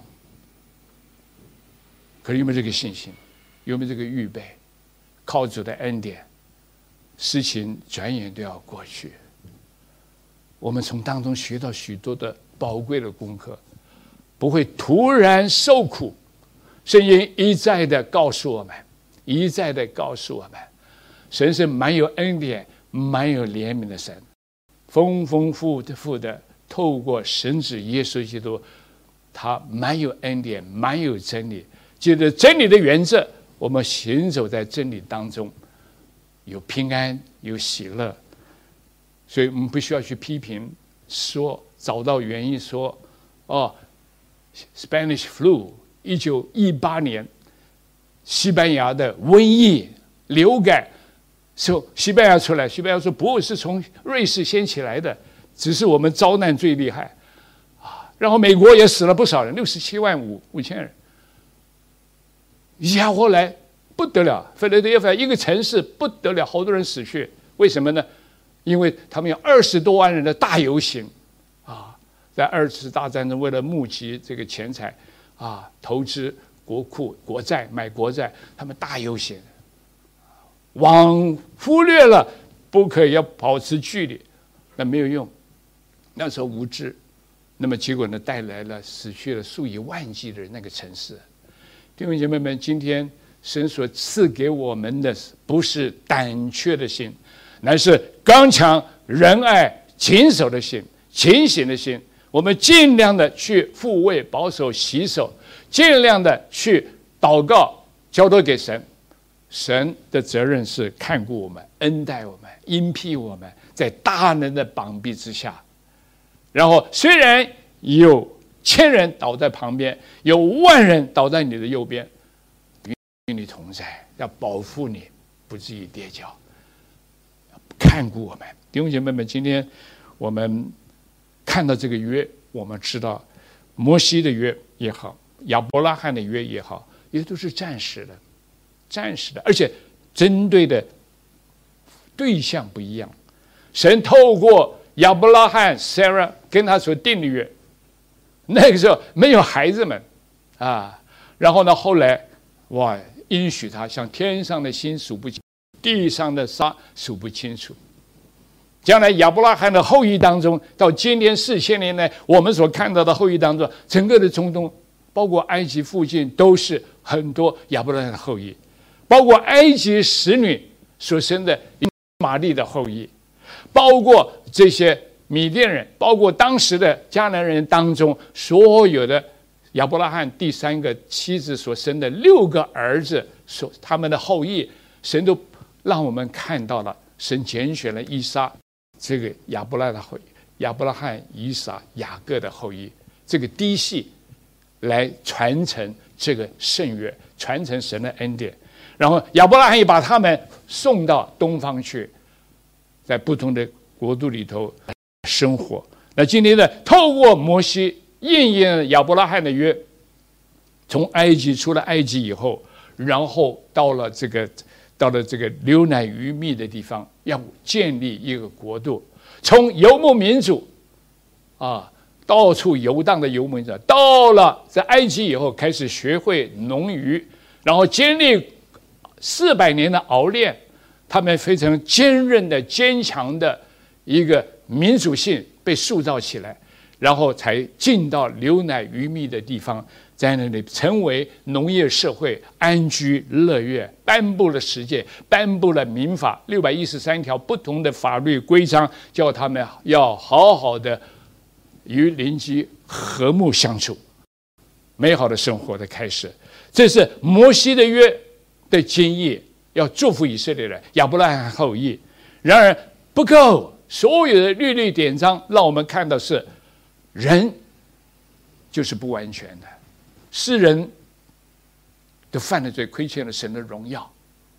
可是有没有这个信心？有没有这个预备？靠主的恩典，事情转眼都要过去。我们从当中学到许多的宝贵的功课，不会突然受苦。圣经一再的告诉我们，一再的告诉我们，神是蛮有恩典、蛮有怜悯的神，丰丰富富的透过神子耶稣基督，他蛮有恩典、蛮有真理。借着真理的原则，我们行走在真理当中，有平安，有喜乐。所以我们不需要去批评，说找到原因说，哦 ，Spanish flu。一九一八年，西班牙的瘟疫流感，从西班牙出来。西班牙说不是从瑞士先起来的，只是我们遭难最厉害啊。然后美国也死了不少人，六十七万五五千人。一下后来不得了，菲拉德菲亚一个城市不得了，好多人死去。为什么呢？因为他们有二十多万人的大游行啊，在二次大战中为了募集这个钱财。啊，投资国库、国债，买国债，他们大游行，往忽略了不可以要保持距离，那没有用。那时候无知，那么结果呢，带来了死去了数以万计的人那个城市。弟兄姐妹们，今天神所赐给我们的不是胆怯的心，乃是刚强、仁爱、谨守的心、警醒的心。我们尽量的去护卫、保守、洗手，尽量的去祷告，交托给神。神的责任是看顾我们、恩待我们、荫庇我们，在大能的膀臂之下。然后虽然有千人倒在旁边，有万人倒在你的右边，与你同在，要保护你，不至于跌跤，看顾我们。弟兄姐妹们，今天我们看到这个约，我们知道摩西的约也好，亚伯拉罕的约也好，也都是暂时的，暂时的，而且针对的对象不一样。神透过亚伯拉罕 Sarah 跟他所定的约，那个时候没有孩子们啊，然后呢，后来哇，应许他像天上的星数不清，地上的沙数不清楚。将来亚伯拉罕的后裔当中，到今天四千年来我们所看到的后裔当中，整个的中东，包括埃及附近，都是很多亚伯拉罕的后裔，包括埃及使女所生的玛丽的后裔，包括这些米甸人，包括当时的迦南人当中所有的亚伯拉罕第三个妻子所生的六个儿子，所他们的后裔，神都让我们看到了，神拣选了以撒。这个亚伯拉罕的后裔，亚伯拉罕、以撒、雅各的后裔，这个嫡系来传承这个圣约，传承神的恩典。然后亚伯拉罕也把他们送到东方去，在不同的国度里头生活。那今天呢，透过摩西应验亚伯拉罕的约，从埃及出了埃及以后，然后到了这个。到了这个流奶与蜜的地方，要建立一个国度，从游牧民族啊，到处游荡的游牧民族，到了在埃及以后，开始学会农渔，然后经历四百年的熬炼，他们非常坚韧的、坚强的一个民族性被塑造起来，然后才进到流奶与蜜的地方。在那里成为农业社会，安居乐业，颁布了十诫，颁布了民法六百一十三条不同的法律规章，叫他们要好好的与邻居和睦相处，美好的生活的开始。这是摩西的约的经义，要祝福以色列人，亚伯拉罕后裔。然而不够，所有的律例典章让我们看到是人就是不完全的。世人都犯了罪，亏欠了神的荣耀，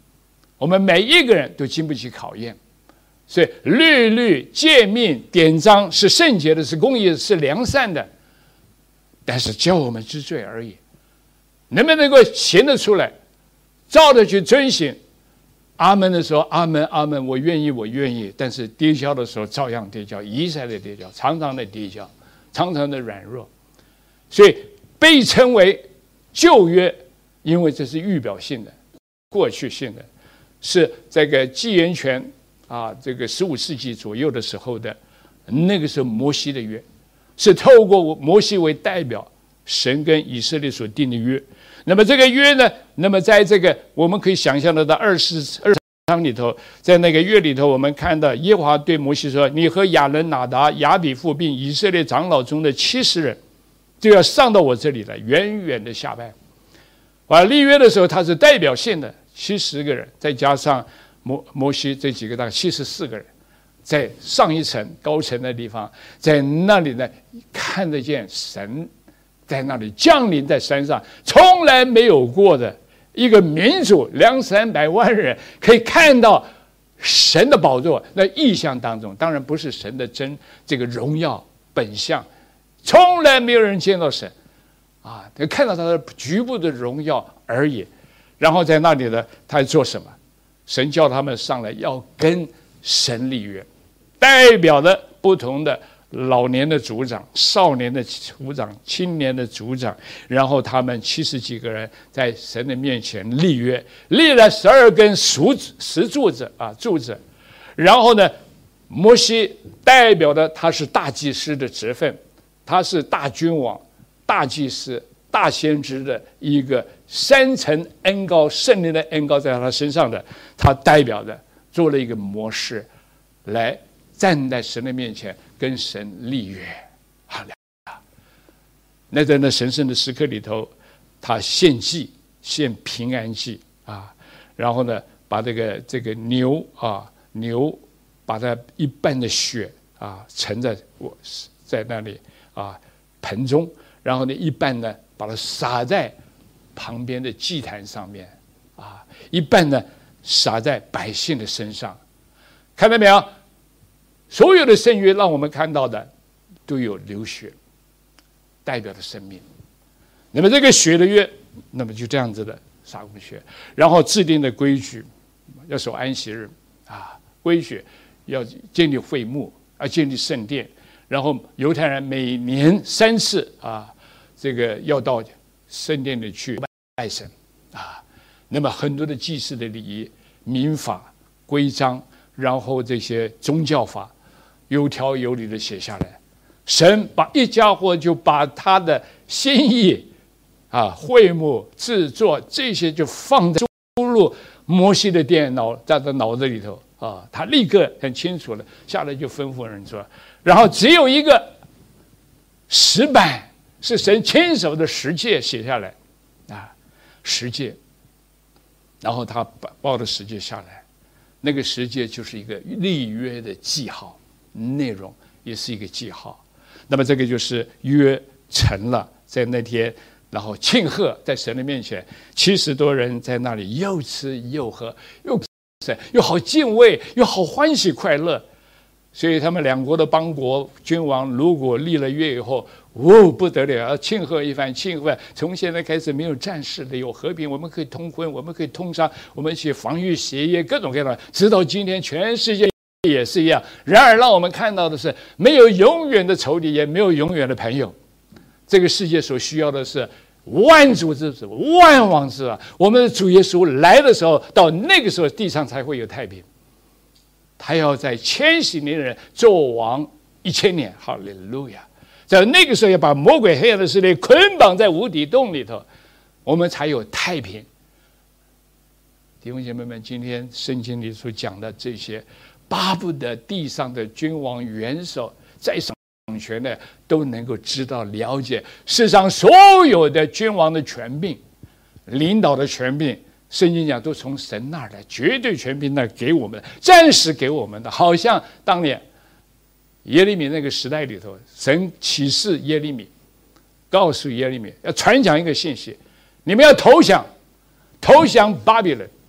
我们每一个人都经不起考验。所以律律诫命典章是圣洁的，是公义的，是良善的，但是教我们知罪而已。能不能够行得出来，照着去遵行？阿门的时候，阿门阿门，我愿意我愿意。但是跌跤的时候照样跌跤，一再的跌跤，常常的跌跤，常常的软弱。所以被称为旧约，因为这是预表性的、过去性的，是这个纪元前啊，这个十五世纪左右的时候的那个时候摩西的约，是透过摩西为代表，神跟以色列所定的约。那么这个约呢，那么在这个我们可以想象得到二十二章里头，在那个约里头，我们看到耶和华对摩西说：“你和亚伦、拿达、亚比父并以色列长老中的七十人，就要上到我这里来，远远的下拜。”啊，立约的时候，他是代表性的七十个人，再加上摩摩西这几个，大概七十四个人，在上一层高层的地方，在那里呢，看得见神在那里降临在山上，从来没有过的一个民族，两三百万人可以看到神的宝座。那意象当中，当然不是神的真这个荣耀本相，从来没有人见到神啊，看到他的局部的荣耀而已。然后在那里呢，他做什么？神叫他们上来要跟神立约，代表了不同的老年的族长、少年的族长、青年的族长，然后他们七十几个人在神的面前立约，立了十二根石石柱子啊柱子。然后呢，摩西代表的他是大祭司的职分，他是大君王、大祭司、大先知的一个三层恩膏，圣灵的恩膏在他身上的，他代表的做了一个模式，来站在神的面前跟神立约。好了，那在那神圣的时刻里头，他献祭，献平安祭啊，然后呢，把这个这个牛啊牛，把它一半的血啊盛在我在那里啊盆中，然后呢一半呢把它撒在旁边的祭坛上面啊，一半呢撒在百姓的身上，看到没有？所有的圣约让我们看到的都有流血，代表的生命。那么这个血的约，那么就这样子的撒过血，然后制定的规矩，要守安息日啊，规矩要建立会幕，要建立圣殿，然后犹太人每年三次啊，这个要到圣殿里去拜神啊。那么很多的祭祀的礼仪、民法、规章，然后这些宗教法，有条有理的写下来。神把一家伙就把他的心意啊、会幕制作这些就放在输入摩西的电脑，在他脑子里头啊，他立刻很清楚了，下来就吩咐人说，然后只有一个石板是神亲手的十诫写下来啊，十诫，然后他把报的十诫下来，那个十诫就是一个立约的记号，内容也是一个记号。那么这个就是约成了，在那天，然后庆贺在神的面前，七十多人在那里又吃又喝，又又好敬畏，又好欢喜快乐。所以他们两国的邦国君王如果立了约以后，哦不得了，要庆贺一番，庆贺从现在开始没有战事的，有和平，我们可以通婚，我们可以通商，我们一起防御协议，各种各样的，直到今天全世界也是一样。然而让我们看到的是，没有永远的仇敌，也没有永远的朋友。这个世界所需要的是万主之主，万王之王。我们的主耶稣来的时候，到那个时候地上才会有太平。他要在千禧年的人做王一千年，哈利路亚！在那个时候要把魔鬼黑暗的势力捆绑在无底洞里头，我们才有太平。弟兄姐妹们，今天圣经里所讲的这些，巴不得地上的君王元首在掌权的都能够知道了解世上所有的君王的权柄、领导的权柄。圣经讲都从神那儿来，绝对权柄那儿给我们，暂时给我们的，好像当年耶利米那个时代里头，神启示耶利米，告诉耶利米要传讲一个信息：你们要投降，投降巴比伦，投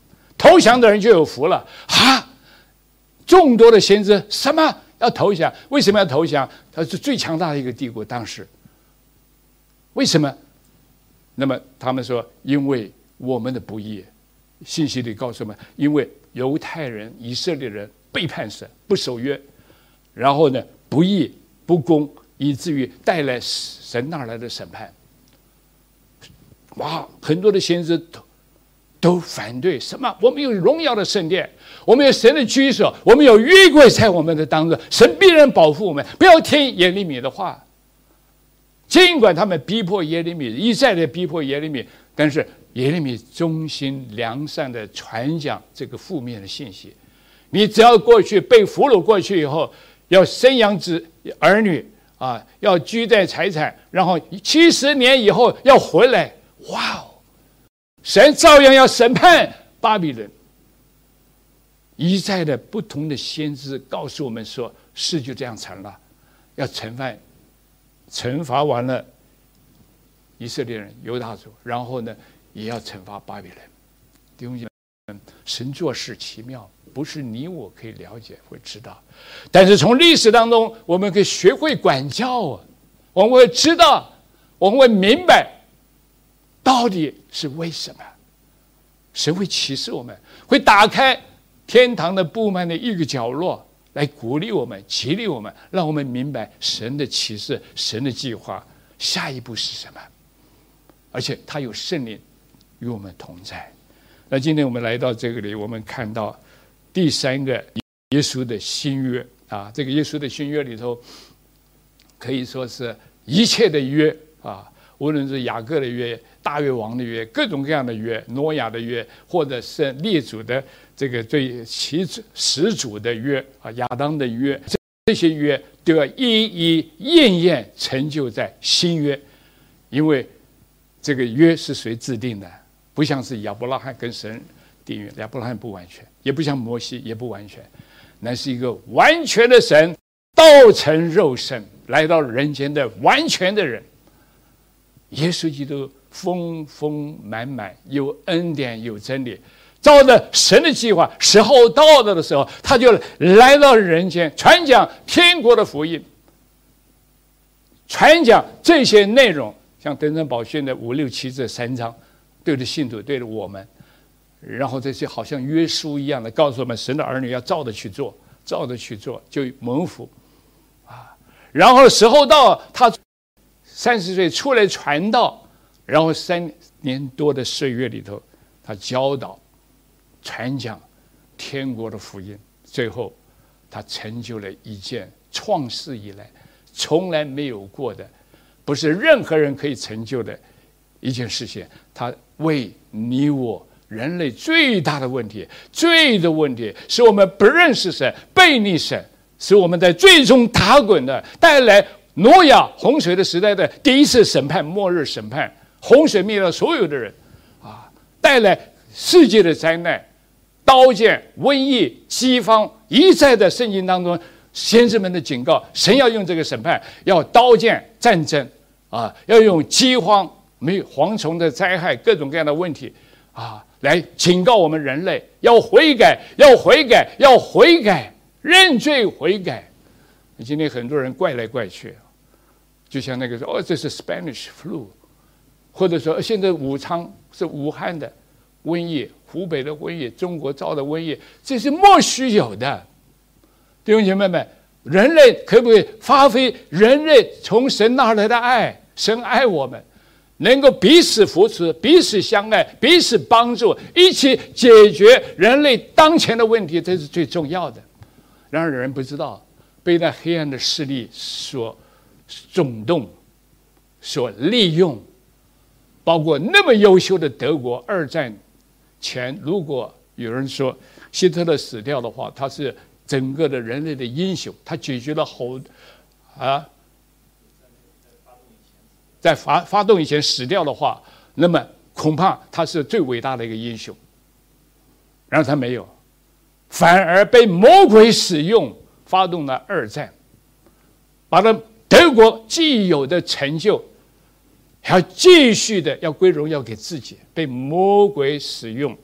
投降的人就有福了啊！众多的先知什么要投降？为什么要投降？他是最强大的一个帝国，当时为什么？那么他们说，因为我们的不义。信息里告诉我们，因为犹太人、以色列人背叛神，不守约，然后呢，不义不公，以至于带来神那儿来的审判。哇，很多的先知都都反对什么？我们有荣耀的圣殿，我们有神的居所，我们有约柜在我们的当中，神必然保护我们，不要听耶利米的话。尽管他们逼迫耶利米，一再的逼迫耶利米，但是耶利米忠心良善的传讲这个负面的信息。你只要过去被俘虏过去以后，要生养子儿女啊，要居在财产，然后七十年以后要回来。哇哦！神照样要审判巴比伦。一再的不同的先知告诉我们说，事就这样成了，要惩罚。惩罚完了以色列人、犹大族，然后呢，也要惩罚巴比伦。弟兄姐妹们，神做事奇妙，不是你我可以了解、会知道。但是从历史当中，我们可以学会管教啊，我们会知道，我们会明白，到底是为什么。神会启示我们，会打开天堂的布幔的一个角落。来鼓励我们，激励我们，让我们明白神的启示、神的计划，下一步是什么。而且他有圣灵与我们同在。那今天我们来到这个里，我们看到第三个耶稣的新约啊，这个耶稣的新约里头，可以说是一切的约啊，无论是雅各的约、大卫王的约、各种各样的约、挪亚的约，或者是列祖的。这个最起始祖的约啊，亚当的约，这些约都要一一验验成就在新约，因为这个约是谁制定的？不像是亚伯拉罕跟神订约，亚伯拉罕不完全，也不像摩西，也不完全，乃是一个完全的神，道成肉身来到人间的完全的人。耶稣基督丰丰满满，有恩典，有真理。照着神的计划，时候到了的时候，他就来到人间，传讲天国的福音，传讲这些内容，像登山宝训的五六七这三章，对着信徒，对着我们，然后这些好像约书一样的，告诉我们神的儿女要照着去做，照着去做就蒙福啊。然后时候到，他三十岁出来传道，然后三年多的岁月里头，他教导。传讲天国的福音，最后他成就了一件创世以来从来没有过的，不是任何人可以成就的一件事情。他为你我人类最大的问题、罪的问题，是我们不认识神、背逆神，使我们在最终打滚的，带来挪亚洪水的时代的第一次审判、末日审判，洪水灭了所有的人啊，带来世界的灾难。刀剑、瘟疫、饥荒，一再在圣经当中，先知们的警告，神要用这个审判，要刀剑战争啊，要用饥荒、没有蝗虫的灾害，各种各样的问题啊，来警告我们人类要悔改，要悔改，要悔改，认罪悔改。今天很多人怪来怪去，就像那个说哦，这是 Spanish flu， 或者说现在武昌是武汉的瘟疫。湖北的瘟疫，中国造的瘟疫，这是莫须有的。弟兄姐妹们，人类可不可以发挥人类从神那来的爱？神爱我们，能够彼此扶持、彼此相爱、彼此帮助，一起解决人类当前的问题，这是最重要的。然而人不知道，被那黑暗的势力所总动、所利用，包括那么优秀的德国，二战前，如果有人说希特勒死掉的话，他是整个的人类的英雄，他解决了好啊，在发发动以前死掉的话，那么恐怕他是最伟大的一个英雄。然后他没有，反而被魔鬼使用，发动了二战，把他德国既有的成就还要继续的要归荣耀给自己，被魔鬼使用，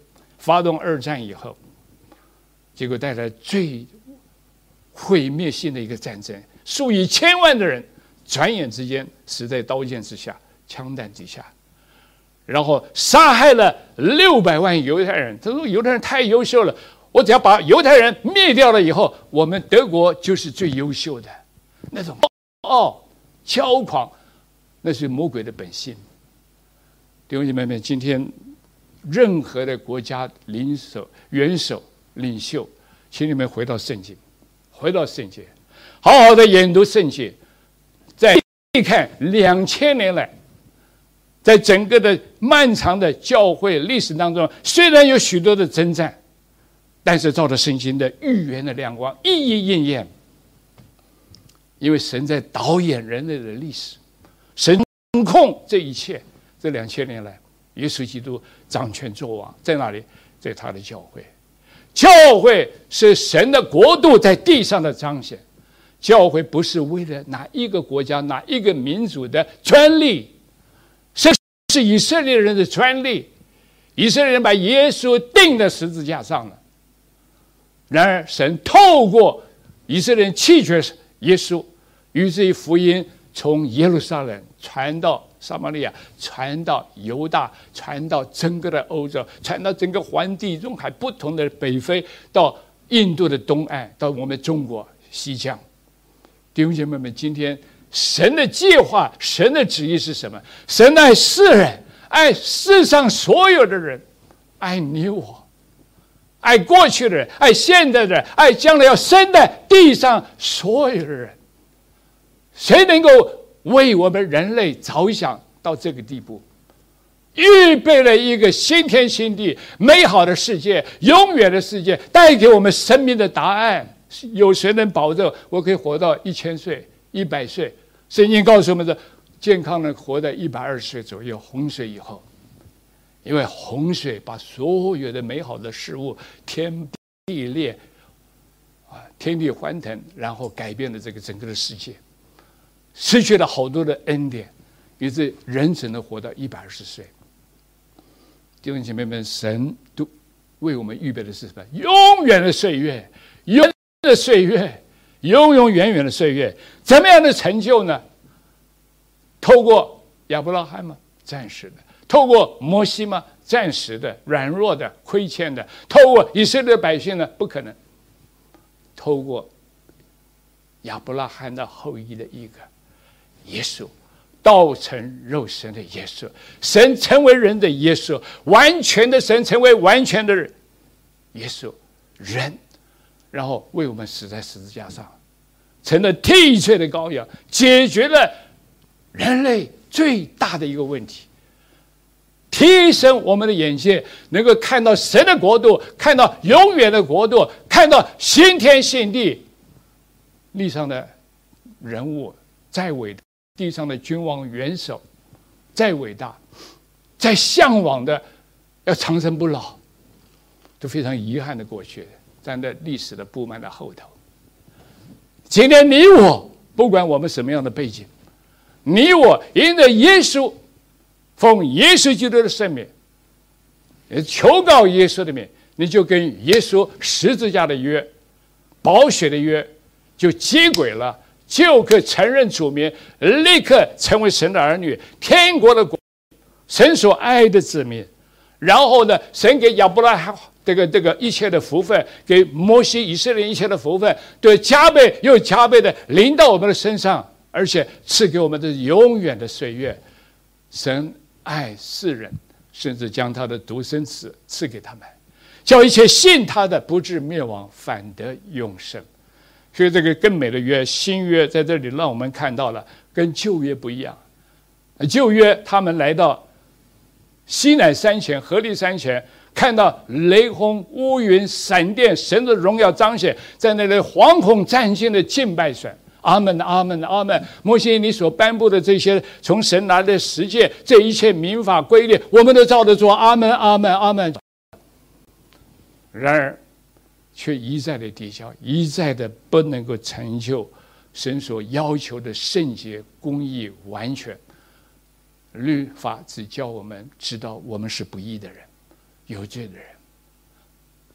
发动二战以后，结果带来最毁灭性的一个战争，数以千万的人转眼之间死在刀剑之下、枪弹之下，然后杀害了六百万犹太人。他说犹太人太优秀了，我只要把犹太人灭掉了以后，我们德国就是最优秀的。那种骄傲、骄狂，那是魔鬼的本性。弟兄姐妹们，今天任何的国家领首、元首、领袖，请你们回到圣经，回到圣经，好好的研读圣经。再看两千年来，在整个的漫长的教会历史当中，虽然有许多的征战，但是照着圣经的预言的亮光，一一应验。因为神在导演人类的历史，神控这一切。这两千年来，耶稣基督掌权作王，在哪里？在他的教会。教会是神的国度在地上的彰显。教会不是为了哪一个国家、哪一个民族的专利，是是以色列人的专利。以色列人把耶稣钉在十字架上了。然而，神透过以色列人弃绝耶稣，于是于福音从耶路撒冷传到撒玛利亚，传到犹大，传到整个的欧洲，传到整个环地中海不同的北非，到印度的东岸，到我们中国西疆。弟兄姐妹们，今天神的计划、神的旨意是什么？神爱世人，爱世上所有的人，爱你我，爱过去的人，爱现在的人，爱将来要生在地上所有的人。谁能够为我们人类着想到这个地步，预备了一个新天新地、美好的世界、永远的世界，带给我们生命的答案？有谁能保证我可以活到一千岁、一百岁？圣经告诉我们的，健康的活在一百二十岁左右，洪水以后，因为洪水把所有的美好的事物，天地裂啊，天地欢腾，然后改变了这个整个的世界。失去了好多的恩典，于是人只能活到一百二十岁。弟兄姐妹们，神都为我们预备的是什么？永远的岁月，永远的岁月，永永远远的岁月。怎么样的成就呢？透过亚伯拉罕吗？暂时的。透过摩西吗？暂时的、软弱的、亏欠的。透过以色列的百姓呢？不可能。透过亚伯拉罕的后裔的一个耶稣，道成肉身的耶稣，神成为人的耶稣，完全的神成为完全的人，耶稣人，然后为我们死在十字架上，成了替罪的羔羊，解决了人类最大的一个问题，提升我们的眼界，能够看到神的国度，看到永远的国度，看到新天新地。地上的人物再伟大，地上的君王元首再伟大，再向往的要长生不老，都非常遗憾的过去，站在历史的布幔的后头。今天你我，不管我们什么样的背景，你我因着耶稣，奉耶稣基督的圣名，求告耶稣的名，你就跟耶稣十字架的约、宝血的约就接轨了，就可承认主名，立刻成为神的儿女，天国的国，神所爱的子民。然后呢，神给亚伯拉罕这个这个一切的福分，给摩西以色列一切的福分，对加倍又加倍的临到我们的身上，而且赐给我们的永远的岁月。神爱世人，甚至将他的独生子赐给他们，叫一切信他的不至灭亡，反得永生。所以这个更美的约，新约在这里让我们看到了跟旧约不一样。旧约他们来到西乃山前、何烈山前，看到雷轰、乌云、闪电，神的荣耀彰显，在那里惶恐战兢的敬拜神。阿门，阿门，阿门。摩西，你所颁布的这些从神来的十诫，这一切民法规律，我们都照着做。阿门，阿门，阿门。然而却一再的抵消，一再的不能够成就神所要求的圣洁、公义、完全。律法只教我们知道我们是不义的人、有罪的人，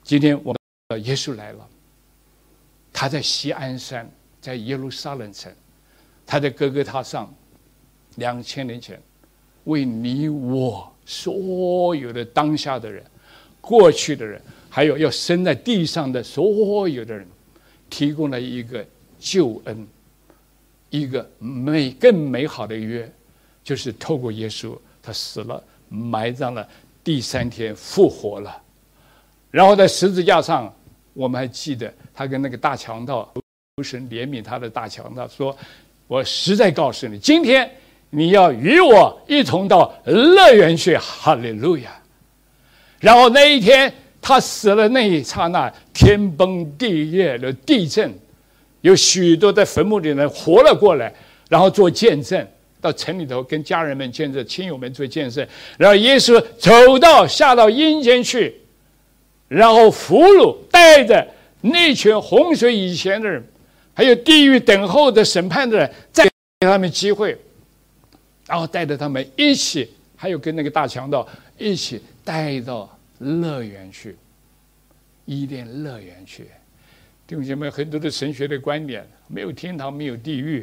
今天我们耶稣来了，他在锡安山，在耶路撒冷城，他在哥哥他上，两千年前，为你我所有的当下的人、过去的人，还有要生在地上的所有的人，提供了一个救恩，一个美更美好的约，就是透过耶稣，他死了，埋葬了，第三天复活了，然后在十字架上，我们还记得他跟那个大强盗，求神怜悯他的大强盗说：“我实在告诉你，今天你要与我一同到乐园去。”哈利路亚！然后那一天他死了那一刹那，天崩地裂的地震，有许多在坟墓里人活了过来，然后做见证，到城里头跟家人们见证，亲友们做见证。然后耶稣走到下到阴间去，然后俘虏带着那群洪水以前的人，还有地狱等候的审判的人，再给他们机会，然后带着他们一起，还有跟那个大强盗一起带到乐园去，伊甸乐园去。弟兄姐妹，很多的神学的观点，没有天堂，没有地狱。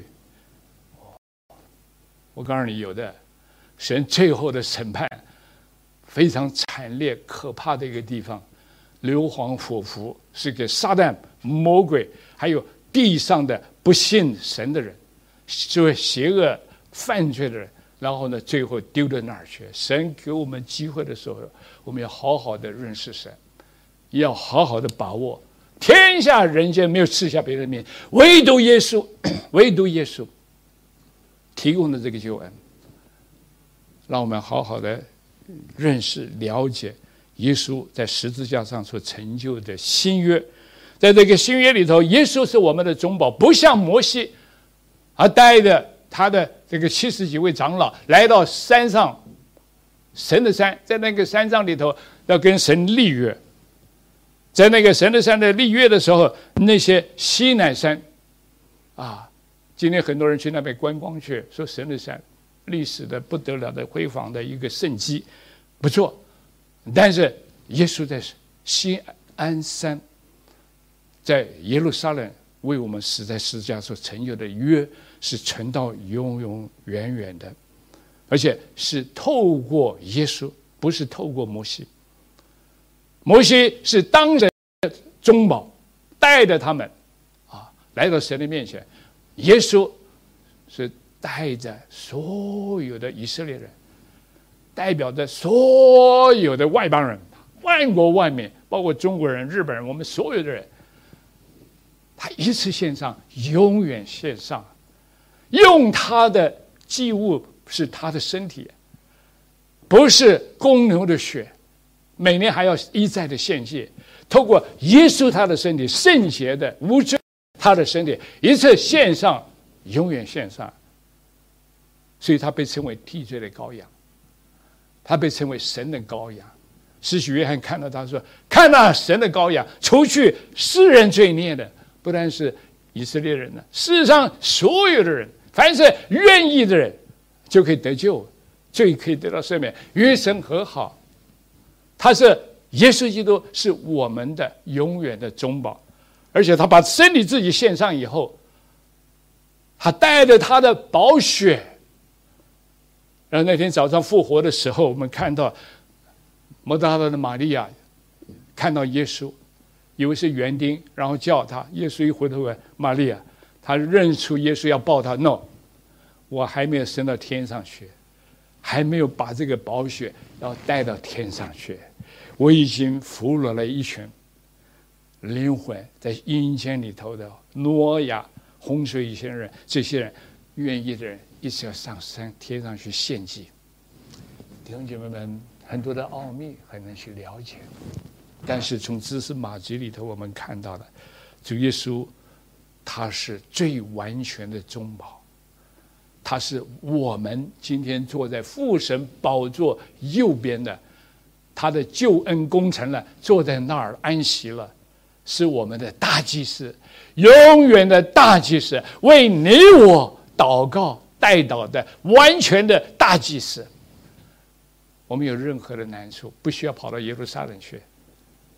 我告诉你，有的。神最后的审判非常惨烈可怕的一个地方，硫磺火湖，是给撒旦魔鬼还有地上的不信神的人，作为邪恶犯罪的人，然后呢最后丢到那儿去。神给我们机会的时候，我们要好好的认识神，要好好的把握天下人间没有赐下别的名，唯独耶稣，唯独耶稣提供的这个救恩，让我们好好的认识了解耶稣在十字架上所成就的新约。在这个新约里头，耶稣是我们的中保，不像摩西而带着他的这个七十几位长老来到山上，神的山，在那个山上里头要跟神立约。在那个神的山的立约的时候，那些西乃山啊，今天很多人去那边观光去，说神的山历史的不得了的辉煌的一个圣迹，不错。但是耶稣在西安山，在耶路撒冷为我们死在十字架所成就的约，是存到永永远远的，而且是透过耶稣，不是透过摩西。摩西是当人的中保，带着他们啊来到神的面前。耶稣是带着所有的以色列人，代表着所有的外邦人，万国万民，包括中国人、日本人，我们所有的人，他一次献上，永远献上，用他的祭物是他的身体，不是公牛的血，每年还要一再的献祭，透过耶稣他的身体圣洁的无罪，他的身体一次献上，永远献上，所以他被称为替罪的羔羊，他被称为神的羔羊。施洗约翰看到他说：“看那神的羔羊，除去世人罪孽的，不但是以色列人呢，世上所有的人，凡是愿意的人，就可以得救，罪可以得到赦免，与神和好。”他是耶稣基督，是我们的永远的中保，而且他把身体自己献上以后，他带着他的宝血。然后那天早上复活的时候，我们看到抹大拉的玛利亚看到耶稣，以为是园丁，然后叫他。耶稣一回头问玛利亚，他认出耶稣要抱他。no， 我还没有升到天上去，还没有把这个宝血要带到天上去，我已经俘虏了一群灵魂在阴间里头的挪亚、洪水以前的人，这些人愿意的人一起要上山天上去献祭。弟兄姐妹们，很多的奥秘很难去了解，但是从蛛丝马迹里头我们看到了主耶稣他是最完全的中保，他是我们今天坐在父神宝座右边的，他的救恩工程了，坐在那儿安息了，是我们的大祭司，永远的大祭司，为你我祷告代祷的完全的大祭司。我们有任何的难处，不需要跑到耶路撒冷去，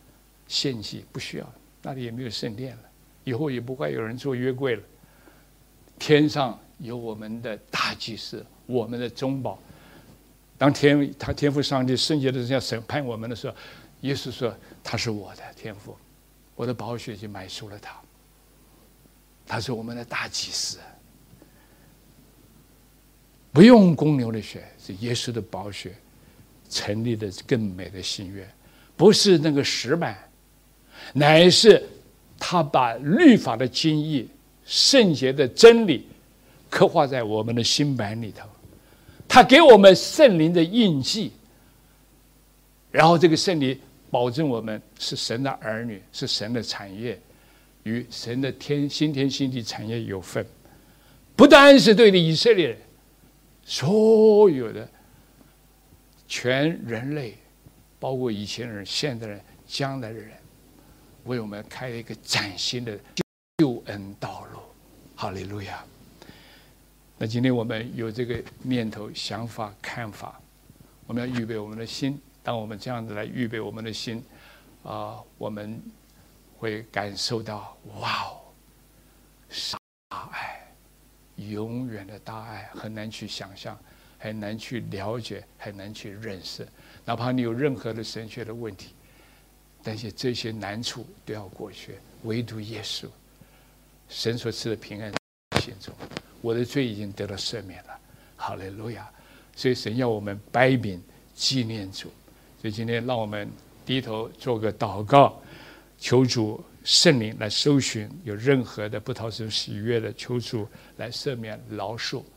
献祭，不需要，那里也没有圣殿了，以后也不会有人做约柜了。天上有我们的大祭司，我们的中保。当天他天父上帝圣洁的人要审判我们的时候，耶稣说他是我的天父，我的宝血就买赎了他，他是我们的大祭司。不用公牛的血，是耶稣的宝血成立的更美的新约，不是那个石板，乃是他把律法的精义、圣洁的真理刻画在我们的心版里头。他给我们圣灵的印记，然后这个圣灵保证我们是神的儿女，是神的产业，与神的天新天新地产业有份。不单是对的以色列人，所有的全人类，包括以前的人、现代人、将来的人，为我们开了一个崭新的救恩道路。哈利路亚！那今天我们有这个念头、想法、看法，我们要预备我们的心。当我们这样子来预备我们的心，啊、呃，我们会感受到，哇哦，大爱，永远的大爱，很难去想象，很难去了解，很难去认识。哪怕你有任何的神学的问题，但是这些难处都要过去，唯独耶稣，神所赐的平安心中。我的罪已经得到赦免了，哈利路亚！所以神要我们掰饼纪念主。所以今天让我们低头做个祷告，求主圣灵来搜寻有任何的不讨神喜悦的，求主来赦免饶恕。